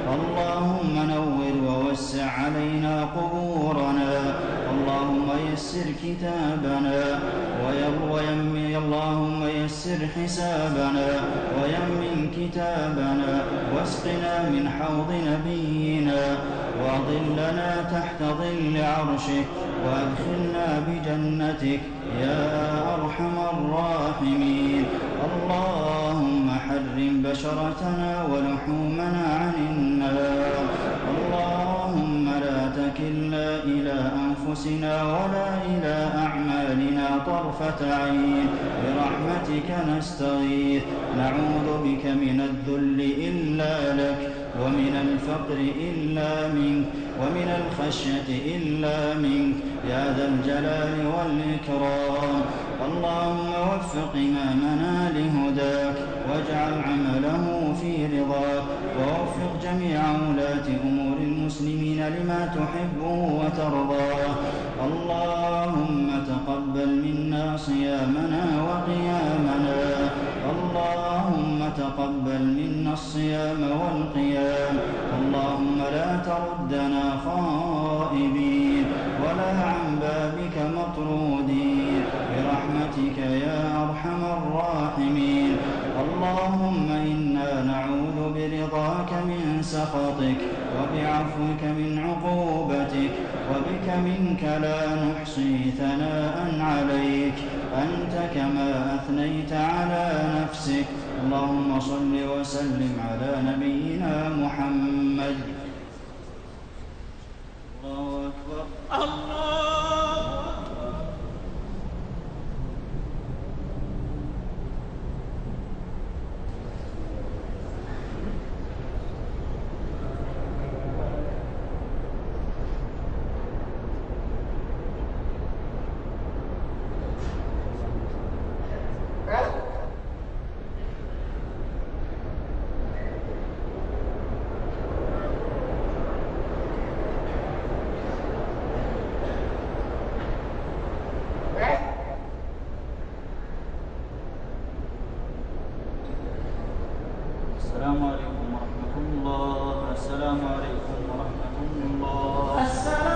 اللهم نور ووسع علينا قبورنا. اللهم يسر كتابنا ويم اللهم يسر حسابنا ويمن كتابنا واسقنا من حوض نبينا وأظلنا تحت ظل عرشك وأدخلنا بجنتك يا أرحم الراحمين. اللهم حرم بشرتنا ولحومنا عن النار. اللهم لا تكلنا إلى أنفسنا ولا إلى أعمالنا طرفة عين، برحمتك نستغيث. نعوذ بك من الذل إلا لك، ومن الفقر إلا منك، ومن الخشية إلا منك يا ذا الجلال والإكرام. اللهم وفق إمامنا لهداك، واجعل عمله في رضاك، ووفق جميع ولاة أمور المسلمين لما تحبه وترضاه. اللهم تقبل منا صيامنا وقيامنا. اللهم تقبل منا الصيام والقيام. اللهم لا تردنا خائبين ولا عن بابك مطرودين، برحمتك يا أرحم الراحمين. اللهم إنا نعوذ برضاك من سخطك، وبعفوك من عقوبتك، وبك منك لا نحصي ثناء عليك، أنت كما أثنيت على نفسك. اللهم صل وسلم على نبينا محمد. الله أكبر. الله السلام عليكم ورحمة الله. السلام عليكم ورحمة الله. السلام